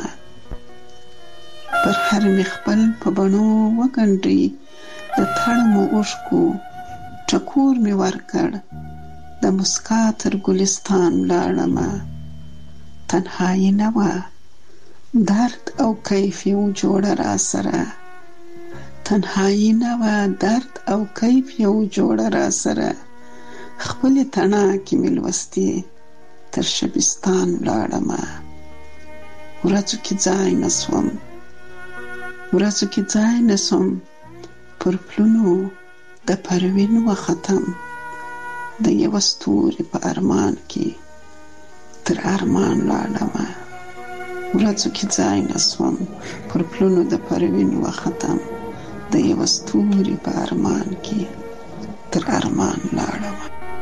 پر هر مې خپل په بڼو وګنډي د تړمو اوښکو ټکور مې ورکړ د مسکا تر ګلستان ولاړم تنهایی نه وه درد او کیف یو جوړه را سره تنهایی نه وه درد او کیف یو جوړه را سره خپل تڼا کې مې لوستې تر شبستان ولاړم ورځو کې ځای نه سوم پر پلونو د پروین وختم د یو ستوري په ارمان کې تر ارمان ولاړم ورځو کې ځای نه سوم پر پلونو د پروین وختم د یو ستوري په ارمان کې تر ارمان ولاړم.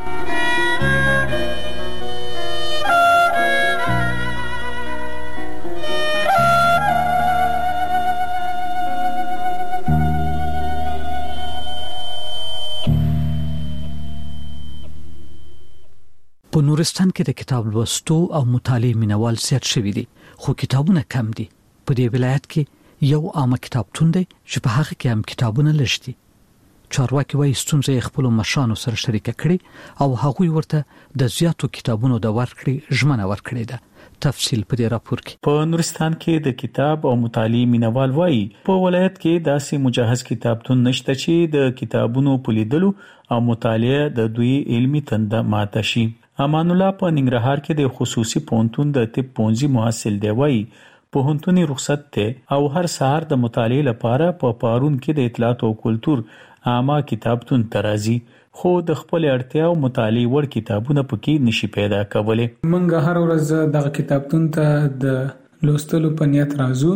په نورستان کې د کتاب لوستو او مطالعې مینوال زیات شوي دي خو کتابونه کم دي. په دې ولایت کې یو عامه کتابتون دی چې په هغه کې هم کتابونه لږ دي. چارواکي وايي ستونزې خپل مشرانو سره شریک کړي او هغوی ورته د زیاتو کتابونو د ورکړې ژمنه ورکړې ده. تفصیل په دې راپور کې. په نورستان کې د کتاب او مطالعې مینوال وايي په ولایت کې داسې مجهز کتابتون نشته چې د کتابونو په لیدلو او مطالعه د دوی علمي تنده ماته شي. امان الله په ننګرهار کې د خصوصي پوهنتون د طب پونځي محصل دی. وايي پوهنتوني رخصت ته او هر سهار د مطالعې لپاره په پارون کې د اطلاعات او کلتور عامه کتابتون ترازی خو د خپل اړتیا او مطالعې ور کتابونه پکې نشي پیدا کولای. منګه هر ورځ د کتابتون ته د لوستلو په نیت راځو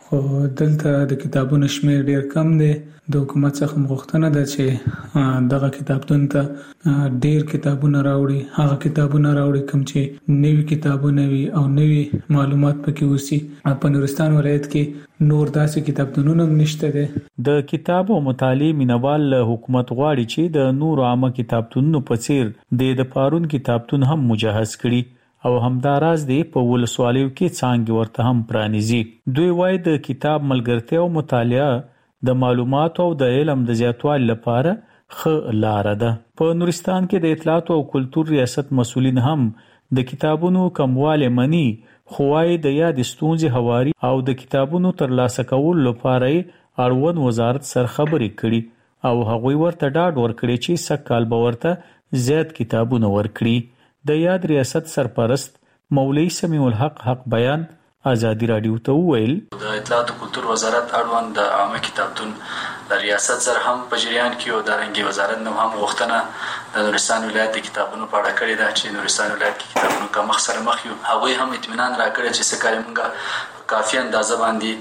خو دلته د کتابونو شمیر ډیر کم دی. د حکومت څخه غوښتنه ده چې دغه کتابتون ته ډیر کتابونه راوړي، هغه کتابونه راوړي کوم چې نوي کتابونه وي او نوي معلومات پکې وسی. په نورستان ولایت کې نور داسې کتابتونونه نشته دي. د کتاب او مطالعې مینوال حکومت غواړي چې د نور عامه کتابتونونو په څیر د پارون کتابتون هم مجهز کړي او همداراز دی په ولسوالیو کې څنګه ورته هم پرانیزي. دوی وايي د کتاب ملګرتیا او مطالعه د معلوماتو او د علم د زیاتوالي لپاره ښه لار ده. په نورستان کې د اطلاعات او کلتور ریاست مسؤلین هم د کتابونو کمواله منی، خو وايي د یاد ستونزې هواري او د کتابونو ترلاسه کول لپاره اړوند وزارت سره خبرې کړي او هغوی ورته ډاډ ورکړي چې سکهال به ورته زیات کتابونه ورکړي. د یاد ریاست سرپرست مولوی سمیع الحق حق بیان آزادی رادیو ته وویل د اطلاعات او کلتور وزارت اړوند د عامه کتابتون د ریاست سره هم په جریان کې او د رنګي وزارت نو هم غوښتنه د نورستان ولایت د کتابونو په اړه کړې ده چې نورستان ولایت کې کتابونو کم سره مخ یو. هغوی هم اطمینان راکړی چې سکهال موږ کافي اندازه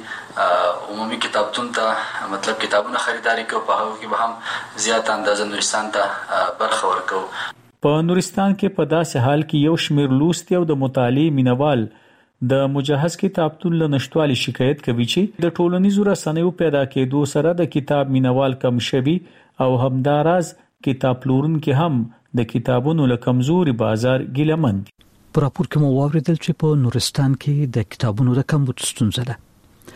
باندې عمومي کتابتون ته مطلب کتابونه خریداري کوو، په هغه کې به هم زیات اندازه نورستان ته برخه ورکوو. په نورستان کې په داسې حال کې یو شمیر لوستي او د مطالعې مینوال د مجهز کتابتون له نشټوالي شکایت کوي چې د ټولنیزو رسنیو پیدا کېدو سره د کتاب مینوال کم شوي او همداراز کتاب پلورونکي هم د کتابونو له کمزوري بازار ګیلمن دي. په راپور کې مو واوریدل چې په نورستان کې د کتابونو د کمبود ستونزه ده.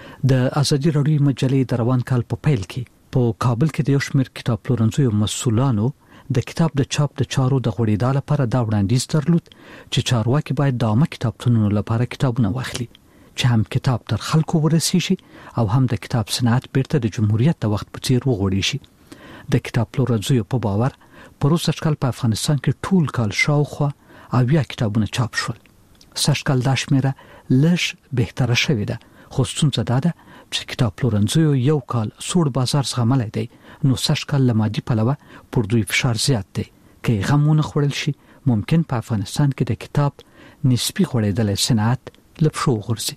د ازادي راډیو مجلې د روان کال په پیل کې په کابل کې د یو شمیر کتاب پلورنځیو مسؤلانو د کتاب د چاپ د چارو د غوړېدا لپاره دا وړاندیز درلود چې چارواکي باید د عامه کتابتونونو لپاره کتابونه واخلي چې هم کتاب تر خلکو ورسیږي او هم د کتاب صنعت بیرته د جمهوریت د وخت په څیر وغوړي شي. د کتاب پلورنځیو په باور پروسږ کال په افغانستان کې ټول کال شاوخوا 80 کتابونه چاپ شول. سږ کال دا شمیره لږ بهتره شوې ده، خو ستونزه دا ده چې کتاب پلورنځیو یو کال سوړ بازار زغملی دی، نو سږ کال له مادي پلوه پر دوی فشار زیات دی. که غمونه خوړل شي ممکن په افغانستان کې د کتاب نسبی غوړېدل صنعت له پښو وغورځي.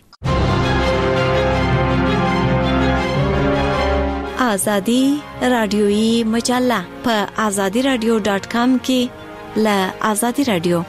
آزادی رادیویی مجله په azadiradio.com کې له آزادی رادیو.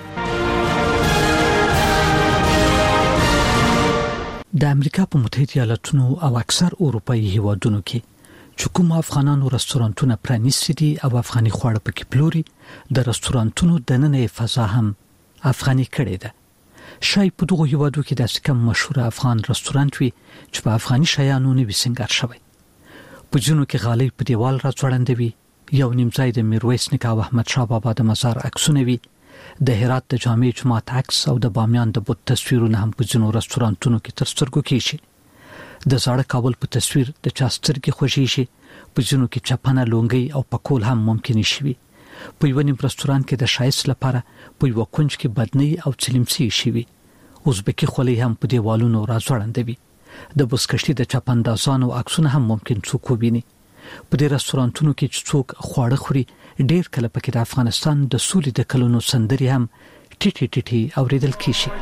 د امریکا په متحده ایالاتونو او اکثر اروپایي هیوادونو کې چې کوم افغانانو رستورانتونه پرانیستي دي او افغاني خواړه پکې پلوري، د رستورانتونو دننه فضا هم افغاني کړي ده. شاید په دغه هیوادو کې داسې کوم مشهور افغان رستورانت وي چې په افغاني شیانو نه وي سنگار شوی. په جنو کې غالۍ په دیوال راځوړندوي، یو نیمځای د میرویس نیکه او احمد شاه بابا د مزار عکسونه وي، د هرات د جامع جماعت عکس او د بامیان د بت تصویرونه هم په جنو رستورانتونو کې تر سترګو کېږي. د زاړه کابل په تصویر د چا سترګې خوږی شي، په جنو کې چپنه لونګي او پکول هم ممکن شي. په یو نیم رستوران کې د شایست لپاره په یو کونج کې بدنۍ او چلیمسي شي. ازبکی خولۍ هم په دیوالونو راځوړندوي. د بسکشتي د چپندازانو عکسونه هم ممکن څوک وبیني. په دې رستورانتونو کې چې څوک خواړه خوري ډیر کله پکې د افغانستان د سولې د کلونو سندري هم ټټي ټټي اوریدل کیږي.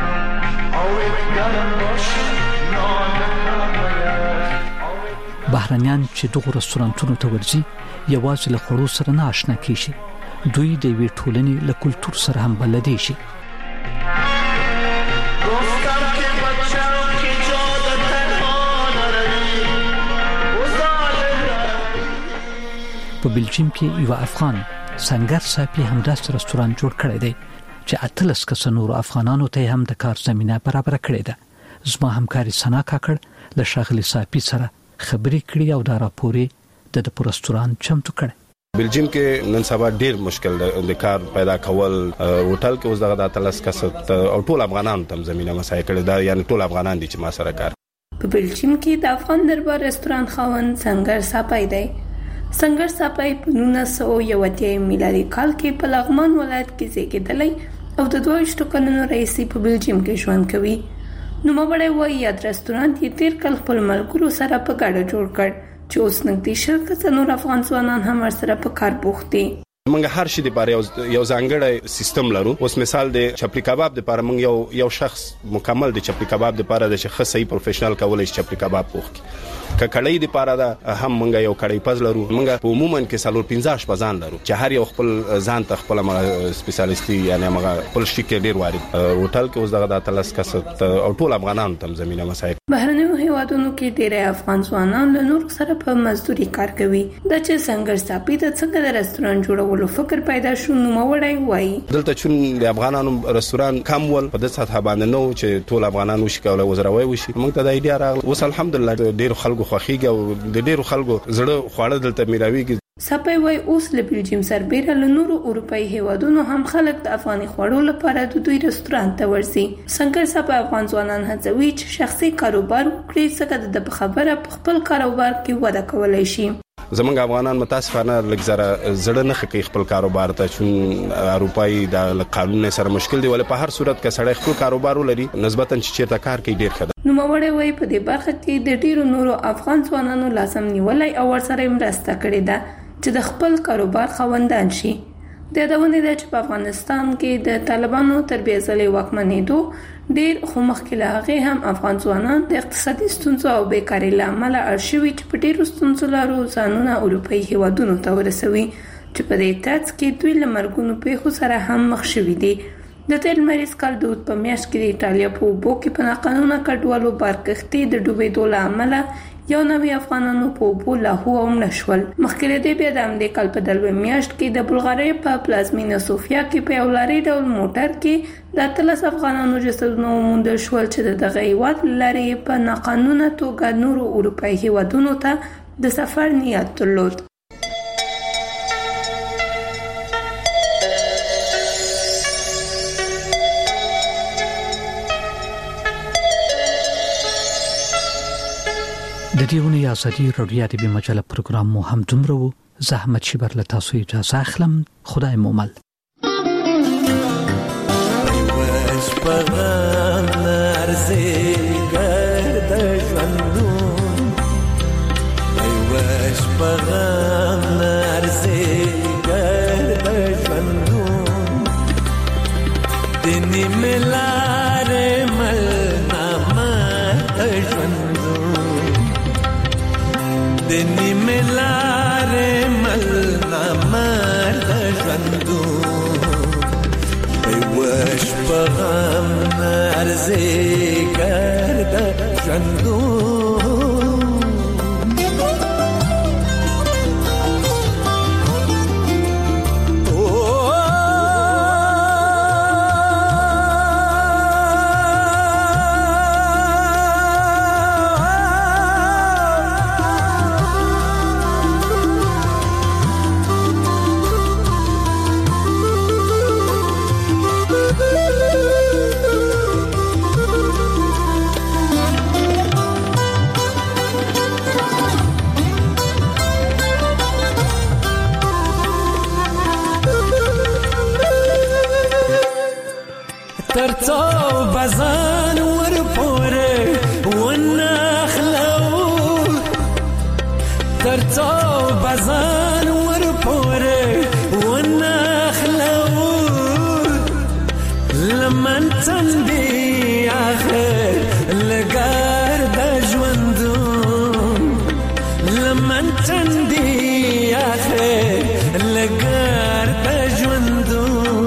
بهرنیان چې دغه رستورانتونو ته ورځي یوازې له خوړو سره نه آشنا کیږي، دوی د وی ټولنې له کلچر سره هم بلدي شي. په بلجیم کې یو افغان سنگر صاحب همداسې رستوران جوړ کړی دی چې 18 کس نور افغانانو ته هم د کار زمينه برابر کړې ده. زما همکاري سنا کاکړ له شاغلي صاحب سره خبرې کړې او دا راپورې د رستوران چمتو کړ. بلجیم کې نن سبا ډیر مشکل د کار پیدا کول، هوټل کې اوس دغه 18 کس او ټول افغانان تم زمينه مسای کړي دا، یعنی ټول افغانان دي چې ما سره کار. په بلجیم کې د افغان دربار رستوران خاوند سنگر صاحب دی. سنگر صاحب په 1980 میلادي کال کې په لغمان ولایت کې زیږیدلی او د 22 کلونو رئیسي په بلجیم کې ژوند کوي. نو مبړی وایي یاد رستوران یې تیر کال خپل ملګرو سره په ګډه جوړ کړ چې اوس نږدې 10 کس نور افغان ځوانان هم ورسره په کار بوخت دي. موږ هر شي د لپاره یو ځانګړی سیستم لرو. اوس مثال د چپلی کباب د لپاره موږ یو شخص مکمل د چپلی کباب د لپاره د شخص صحیح پروفیشنل کولای شي چپلی کباب پوښي. کړی د لپاره دا هم موږ یو کړی پز لرو. موږ عموما کې سالور 15 پزان لرو چې هر یو خپل ځان ته خپل سپیشلیسټي یعنی موږ خپل شي کې ډیر وارد هوټل کې اوس دغه د تلس کسه او ټول افغانانو تم زمينه مسایل. بهرنیو هیوادونو کې ډیر افغان ځوانان له نور سره په مزدوري کار کوي. د چې څنګه ستاپی د څنګه د رستوران جوړولو فکر پیدا شو نو موړی وای دلته چې د افغانانو رستوران کم ول په دې سطح باندې نو چې ټول افغانانو شي کولای وزروي وشي. موږ ته د ایډیا راغله. اوس الحمدلله ډیر خلکو خوخیږي او د ډیر خلکو زړه خواړه دلته میراويږي. سپای وای اوس له بلجیم سربېره له نورو اروپאי هیوادونو هم خلک د افغاني خوړو لپاره د دوی رستوران ته ورځي. څنګه سپای افغان ځوانان هڅوي چې شخصي کاروبار وکړي څنګه د خبره په خپل کاروبار کې وده کولای شي. زمونږ افغانان متاسفانه لږ زړه نه خکې خپل کاروبار ته چې اروپאי د قانون سره مشکل دی ولې په هر صورت کې سړی خپل کاروبار ولري نسبتا چې چیرته کار کوي ډیر ښه. نو موړی وای په دې برخه کې د ډیرو نورو افغان ځوانانو لازم نیولای او ورسره مرسته کړې ده چې د خپل کاروبار خوندان شي. د یادونه ده چې په افغانستان کې د طالبانو تربیه ځلې واکمنېدو ډیر خو مخکې له هغې هم افغان ځوانان د اقتصادي ستونزو او بیکارۍ له امله اړ شوي چې په ډیرو ستونزو لارو ځانونه اروپאי هیوادونو ته ورسوي چې په دې ترڅ کې دوی له مرګونو پیښو سره هم مخ شوي دي. د تیر مریض کال د په میاشت کې د ایټالیا په اوبو کې په ناقانونه کډوالو بارکښتۍ د ډوبېدو له امله یو نوی افغانانو په اوبو لاهو او مړه شول. مخکې له دې بیا د همدې کال په دلوي میاشت کې د بلغارۍ په پلازمینه سوفیا کې په یو لارۍ ډول موټر کې د 13 افغانانو جسدونه وموندل شول چې د دغه هیواد لارې په ناقانونه توګه نورو اروپאי هیوادونو ته د سفر نیت درلود. د دیونه ازادي رادیو د مجله پروګرام مو هم دومره وو. زحمت شي بر له تاسو اجازه اخلم. خدای مو مل. وش پغام ارزي ګرد ژوندون وش پغام ارزي ګرد ژوندون دني ملار مل نامه ژوندون دني ملار مل نامه ژوندون وش پغام ارزي ګرد ژوندون ترڅو بزان ور پورې ونخلو ترڅو بزان ور پورې ونخلو لمن تندي اخر لګار د ژوندون لمن تندي اخر لګار د ژوندون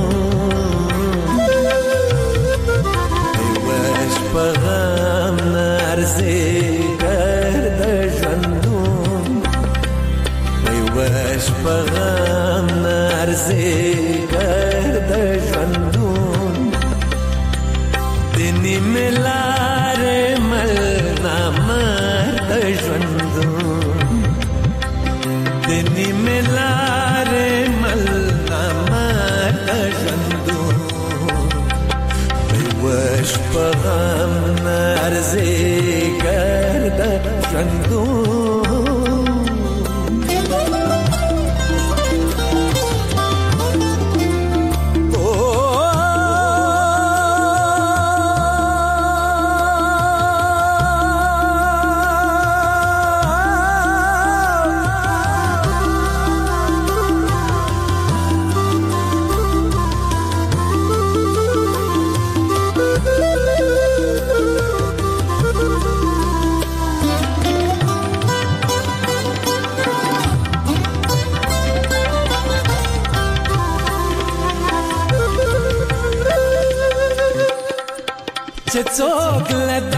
پغام ارزي ګرد ژوندون وش پغام ارزي ګرد ژوندون دني ملار مل نامه ژوندون دني ملار مل نامه ژوندون وش پغام ارزي ګرد ژوندون چې څوک له